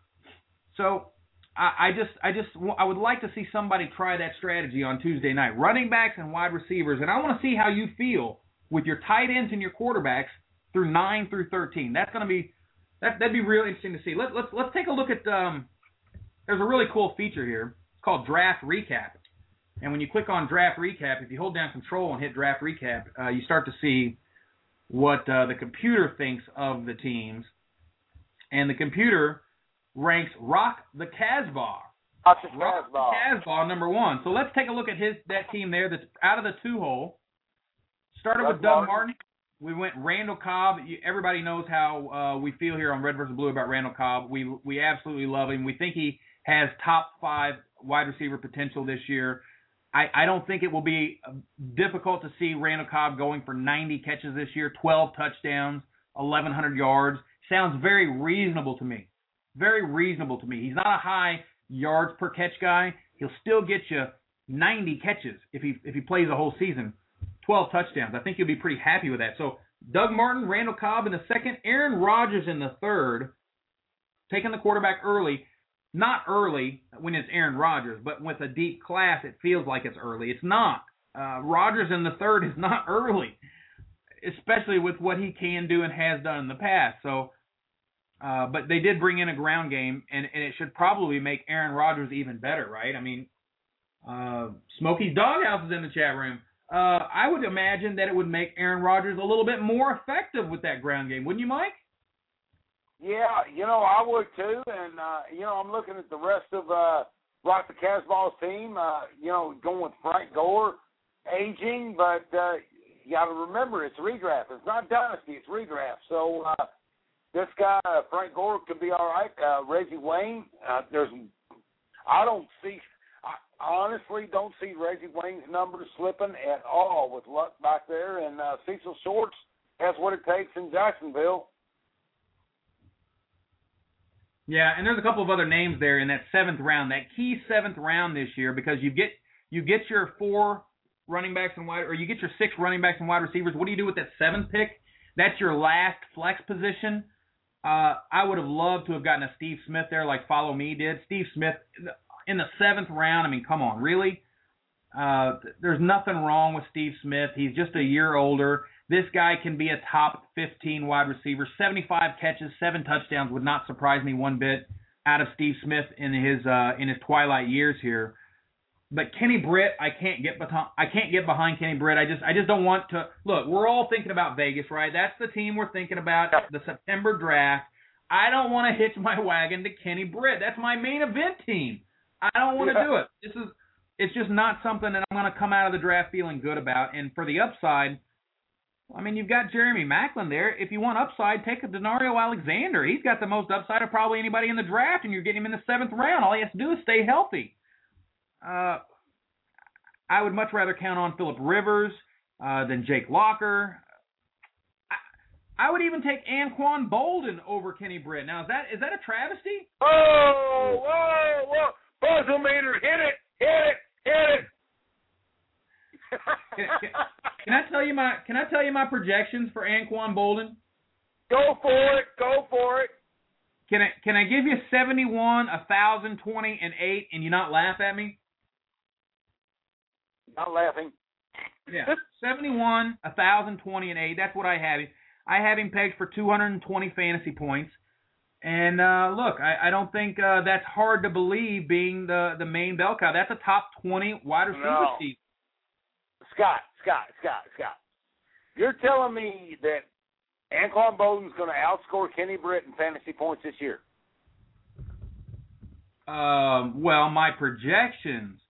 So I would like to see somebody try that strategy on Tuesday night. Running backs and wide receivers, and I want to see how you feel with your tight ends and your quarterbacks through 9 through 13. That's going to be that'd be really interesting to see. Let's take a look at. There's a really cool feature here. It's called Draft Recap. And when you click on Draft Recap, if you hold down Control and hit Draft Recap, you start to see what the computer thinks of the teams. And the computer ranks Rock the Casbah. Rock the Casbah, number 1. So let's take a look at that team there that's out of the 2-hole. Started with Doug Martin. We went Randall Cobb. Everybody knows how we feel here on Red vs. Blue about Randall Cobb. We absolutely love him. We think he has top 5 wide receiver potential this year. I don't think it will be difficult to see Randall Cobb going for 90 catches this year, 12 touchdowns, 1,100 yards. Sounds very reasonable to me. Very reasonable to me. He's not a high yards per catch guy. He'll still get you 90 catches if he plays the whole season. 12 touchdowns. I think you'll be pretty happy with that. So Doug Martin, Randall Cobb in the 2nd, Aaron Rodgers in the 3rd, taking the quarterback early. Not early when it's Aaron Rodgers, but with a deep class, it feels like it's early. It's not. Rodgers in the 3rd is not early, especially with what he can do and has done in the past. So, but they did bring in a ground game, and it should probably make Aaron Rodgers even better, right? I mean, Smokey's Doghouse is in the chat room. I would imagine that it would make Aaron Rodgers a little bit more effective with that ground game. Wouldn't you, Mike? Yeah, I would too. And, I'm looking at the rest of Rock the Casbah's team, going with Frank Gore, aging, but you got to remember it's redraft. It's not dynasty, it's redraft. So this guy, Frank Gore, could be all right. Reggie Wayne, I honestly don't see Reggie Wayne's numbers slipping at all with Luck back there. And Cecil Shorts has what it takes in Jacksonville. Yeah, and there's a couple of other names there in that 7th round, that key 7th round this year, because you get your 4 running backs and you get your 6 running backs and wide receivers. What do you do with that 7th pick? That's your last flex position. I would have loved to have gotten a Steve Smith there like Follow Me did. Steve Smith in the 7th round. I mean, come on, really? There's nothing wrong with Steve Smith. He's just a year older. This guy can be a top 15 wide receiver. 75 catches, 7 touchdowns would not surprise me one bit out of Steve Smith in his twilight years here. But Kenny Britt, I can't get behind Kenny Britt. I just don't want to. Look, we're all thinking about Vegas, right? That's the team we're thinking about, the September draft. I don't want to hitch my wagon to Kenny Britt. That's my main event team. I don't want to do it. It's just not something that I'm going to come out of the draft feeling good about. And for the upside, I mean, you've got Jeremy Maclin there. If you want upside, take a Denario Alexander. He's got the most upside of probably anybody in the draft, and you're getting him in the 7th round. All he has to do is stay healthy. I would much rather count on Phillip Rivers than Jake Locker. I would even take Anquan Bolden over Kenny Britt. Now, is that a travesty? Whoa! Buzzer meter, hit it! Can I tell you my projections for Anquan Bolden? Go for it. Can I give you 71, 1,020, and 8, and you not laugh at me? Not laughing. Yeah, 71, 1,020, and 8. That's what I have him. I have him pegged for 220 fantasy points. And look, I don't think that's hard to believe, being the main bell cow. That's a top 20 wide receiver season. Scott. You're telling me that Anquan Bolden's going to outscore Kenny Britt in fantasy points this year? Well, my projections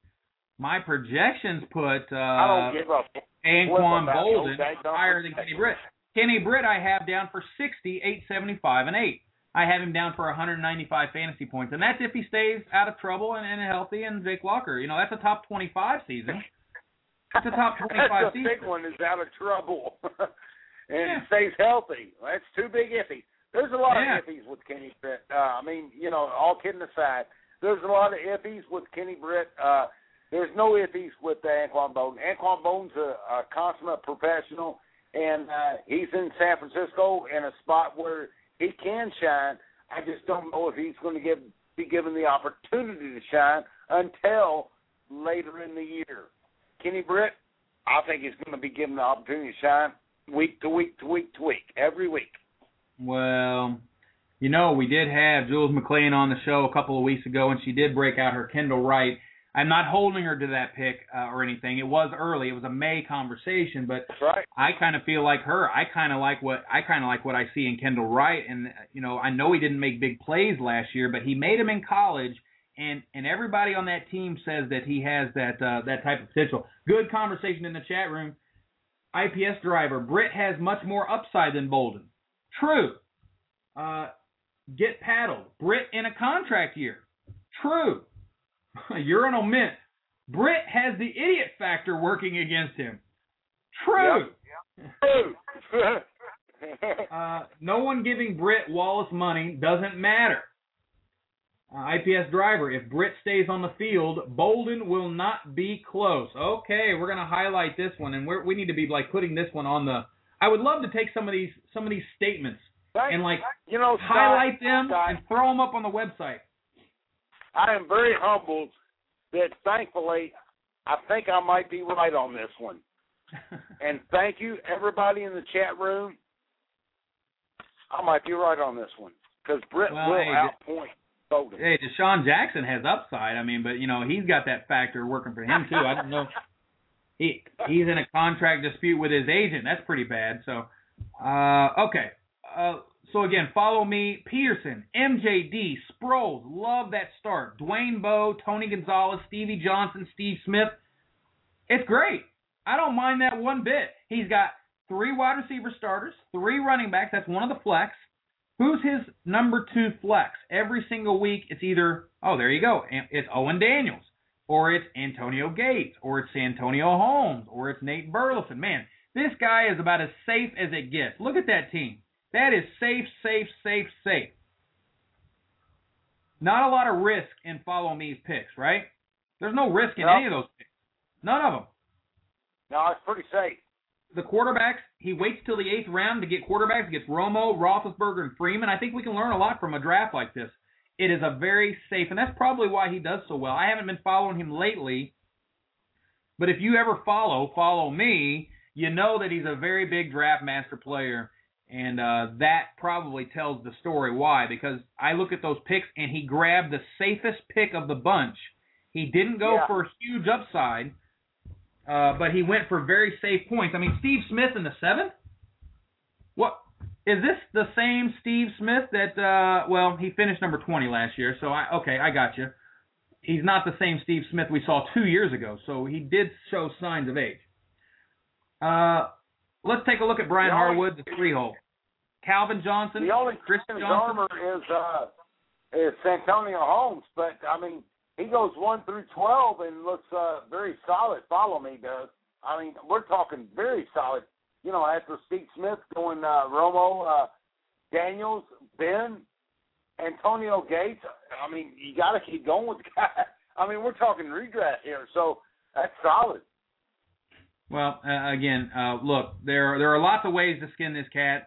put I don't give up. Anquan Bolden higher than Kenny Britt. Kenny Britt I have down for 60, 875, and 8. I have him down for 195 fantasy points, and that's if he stays out of trouble and healthy, and Jake Locker. That's a top 25 season. That's a top 25 season. That's the big one, is out of trouble and stays healthy. That's 2 big iffies. There's a lot of iffies with Kenny Britt. All kidding aside, there's a lot of iffies with Kenny Britt. There's no iffies with Anquan Bolden. Anquan Bolden's a consummate professional, and he's in San Francisco in a spot where he can shine. I just don't know if he's going to be given the opportunity to shine until later in the year. Kenny Britt, I think he's going to be given the opportunity to shine week to week, every week. Well, we did have Jules McClain on the show a couple of weeks ago, and she did break out her Kendall Wright. I'm not holding her to that pick or anything. It was early. It was a May conversation, but that's right. I kind of feel like her. I kind of like what I see in Kendall Wright, and I know he didn't make big plays last year, but he made them in college, and everybody on that team says that he has that type of potential. Good conversation in the chat room. IPS driver, Britt has much more upside than Bolden. True. Get paddled. Britt in a contract year. True. Urinal Mint. Britt has the idiot factor working against him. True. Yep. True. No one giving Britt Wallace money doesn't matter. IPS driver, if Britt stays on the field, Bolden will not be close. Okay, we're going to highlight this one, and we need to be putting this one on the. I would love to take some of these statements and highlight them and throw them up on the website. I am very humbled that, thankfully, I think I might be right on this one. And thank you, everybody in the chat room. I might be right on this one because Britt will outpoint Bolden. Hey, Deshaun Jackson has upside. I mean, but, he's got that factor working for him, too. I don't know. he's in a contract dispute with his agent. That's pretty bad. So, okay. So again, follow me. Peterson, MJD, Sproles, love that start. Dwayne Bowe, Tony Gonzalez, Stevie Johnson, Steve Smith. It's great. I don't mind that one bit. He's got 3 wide receiver starters, 3 running backs. That's one of the flex. Who's his number 2 flex? Every single week, it's either, there you go, it's Owen Daniels, or it's Antonio Gates, or it's Santonio Holmes, or it's Nate Burleson. Man, this guy is about as safe as it gets. Look at that team. That is safe, safe, safe, safe. Not a lot of risk in follow me's picks, right? There's no risk in any of those picks. None of them. No, it's pretty safe. The quarterbacks, he waits till the 8th round to get quarterbacks. He gets Romo, Roethlisberger, and Freeman. I think we can learn a lot from a draft like this. It is a very safe, and that's probably why he does so well. I haven't been following him lately, but if you ever follow me, you know that he's a very big draft master player, and that probably tells the story why, because I look at those picks, and he grabbed the safest pick of the bunch. He didn't go for a huge upside, but he went for very safe points. I mean, Steve Smith in the 7th? What? Is this the same Steve Smith that, he finished number 20 last year, so I got you. He's not the same Steve Smith we saw 2 years ago, so he did show signs of age. Let's take a look at Brian Harwood, the 3-hole. Calvin Johnson, the only Christian Johnson. is Santonio Holmes, but, I mean, he goes 1 through 12 and looks very solid. Follow me, does. I mean, we're talking very solid. You know, after Steve Smith going Romo, Daniels, Ben, Antonio Gates. I mean, you got to keep going with the guy. I mean, we're talking redraft here, so that's solid. Well, again, look, there are lots of ways to skin this cat.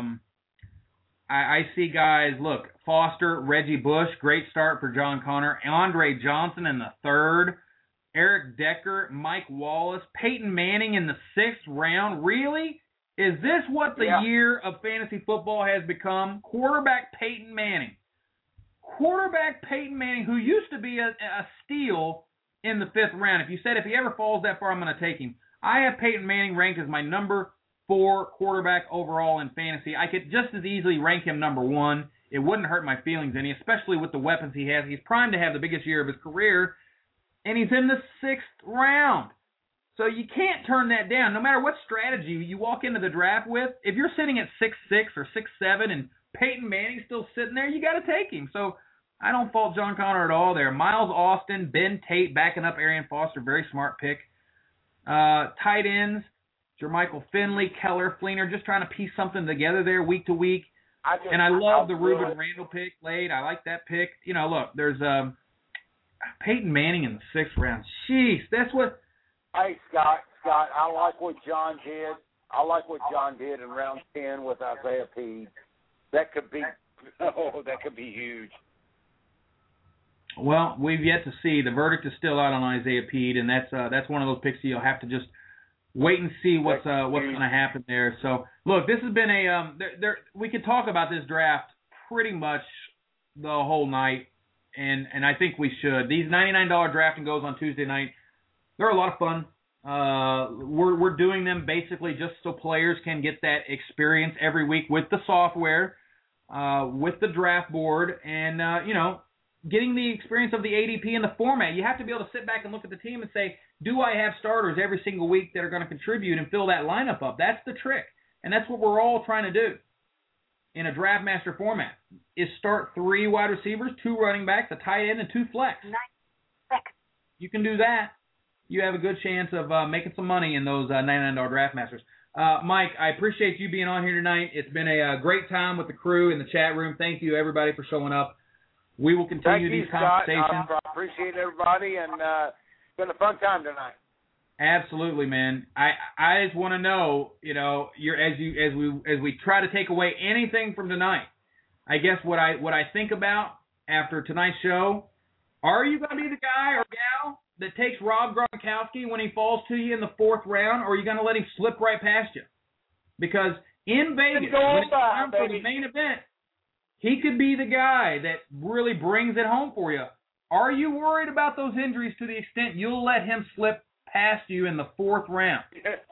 I see guys, look, Foster, Reggie Bush, great start for John Connor, Andre Johnson in the 3rd, Eric Decker, Mike Wallace, Peyton Manning in the 6th round. Really? Is this what the year of fantasy football has become? Quarterback Peyton Manning. Quarterback Peyton Manning, who used to be a steal in the 5th round. If you said if he ever falls that far, I'm going to take him. I have Peyton Manning ranked as my number 4 quarterback overall in fantasy. I could just as easily rank him number 1. It wouldn't hurt my feelings any, especially with the weapons he has. He's primed to have the biggest year of his career, and he's in the 6th round. So you can't turn that down. No matter what strategy you walk into the draft with, if you're sitting at 6'6" or 6'7", and Peyton Manning's still sitting there, you got to take him. So I don't fault John Connor at all there. Miles Austin, Ben Tate backing up Arian Foster, very smart pick. Tight ends, Jermichael Finley, Keller, Fleener, just trying to piece something together there week to week. I love the Ruben Randall pick late. I like that pick. You know, look, there's Peyton Manning in the 6th round. Jeez, that's what. Hey, Scott, I like what John did. I like what John did in round 10 with Isaiah Peed. That could be huge. Well, we've yet to see. The verdict is still out on Isaiah Peed, and that's one of those picks you'll have to just wait and see what's going to happen there. So, look, this has been we could talk about this draft pretty much the whole night, and I think we should. These $99 drafting goes on Tuesday night. They're a lot of fun. We're doing them basically just so players can get that experience every week with the software, with the draft board, and getting the experience of the ADP and the format. You have to be able to sit back and look at the team and say, do I have starters every single week that are going to contribute and fill that lineup up? That's the trick. And that's what we're all trying to do in a draft master format, is start 3 wide receivers, 2 running backs, a tight end, and 2 flex. You can do that. You have a good chance of making some money in those $99 draft masters. Mike, I appreciate you being on here tonight. It's been a great time with the crew in the chat room. Thank you, everybody, for showing up. We will continue these conversations. I appreciate everybody, and it's been a fun time tonight. Absolutely, man. I just want to know, as we try to take away anything from tonight, I guess what I think about after tonight's show, are you going to be the guy or gal that takes Rob Gronkowski when he falls to you in the 4th round, or are you going to let him slip right past you? Because in Vegas, when it's time for the main event, he could be the guy that really brings it home for you. Are you worried about those injuries to the extent you'll let him slip past you in the 4th round.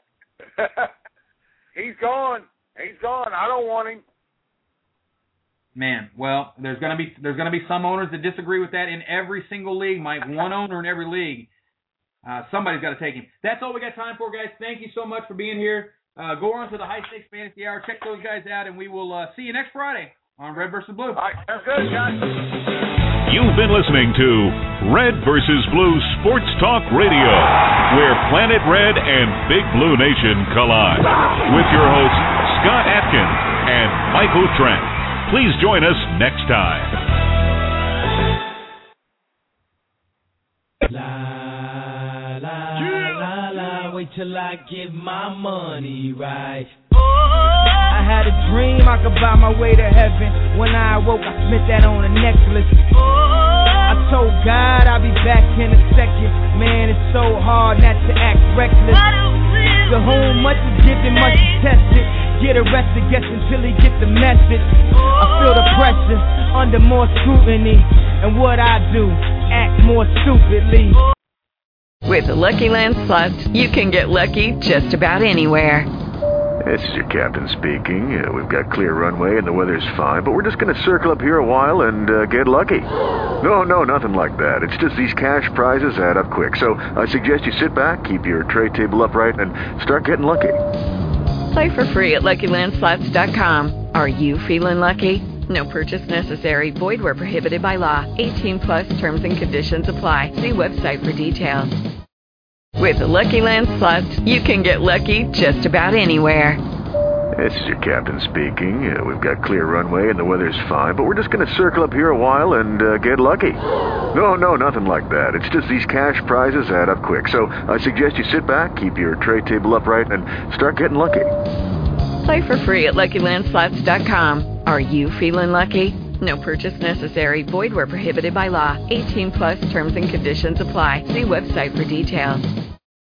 He's gone. He's gone. I don't want him. Man, well, there's gonna be some owners that disagree with that in every single league, Mike. One owner in every league. Somebody's got to take him. That's all we got time for, guys. Thank you so much for being here. Go on to the High Stakes Fantasy Hour. Check those guys out, and we will see you next Friday on Red vs. Blue. All right, sounds good, guys. You've been listening to Red vs. Blue Sports Talk Radio, where Planet Red and Big Blue Nation collide. With your hosts, Scott Atkins and Michael Trent. Please join us next time. Wait till I get my money right. I had a dream I could buy my way to heaven. When I awoke, I spent that on a necklace. I told God I'll be back in a second. Man, it's so hard not to act reckless. To whom much is given, much is tested. Get arrested, guess until he gets the message. I feel the pressure under more scrutiny. And what I do, act more stupidly. With the Lucky Land Slots, you can get lucky just about anywhere. This is your captain speaking. We've got clear runway and the weather's fine, but we're just going to circle up here a while and get lucky. No, nothing like that. It's just these cash prizes add up quick. So I suggest you sit back, keep your tray table upright, and start getting lucky. Play for free at LuckyLandSlots.com. Are you feeling lucky? No purchase necessary. Void where prohibited by law. 18+ terms and conditions apply. See website for details. With the Lucky Land Slots, you can get lucky just about anywhere. This is your captain speaking. We've got clear runway and the weather's fine, but we're just going to circle up here a while and get lucky. No, nothing like that. It's just these cash prizes add up quick. So I suggest you sit back, keep your tray table upright, and start getting lucky. Play for free at LuckyLandSlots.com. Are you feeling lucky? No purchase necessary. Void where prohibited by law. 18+ terms and conditions apply. See website for details.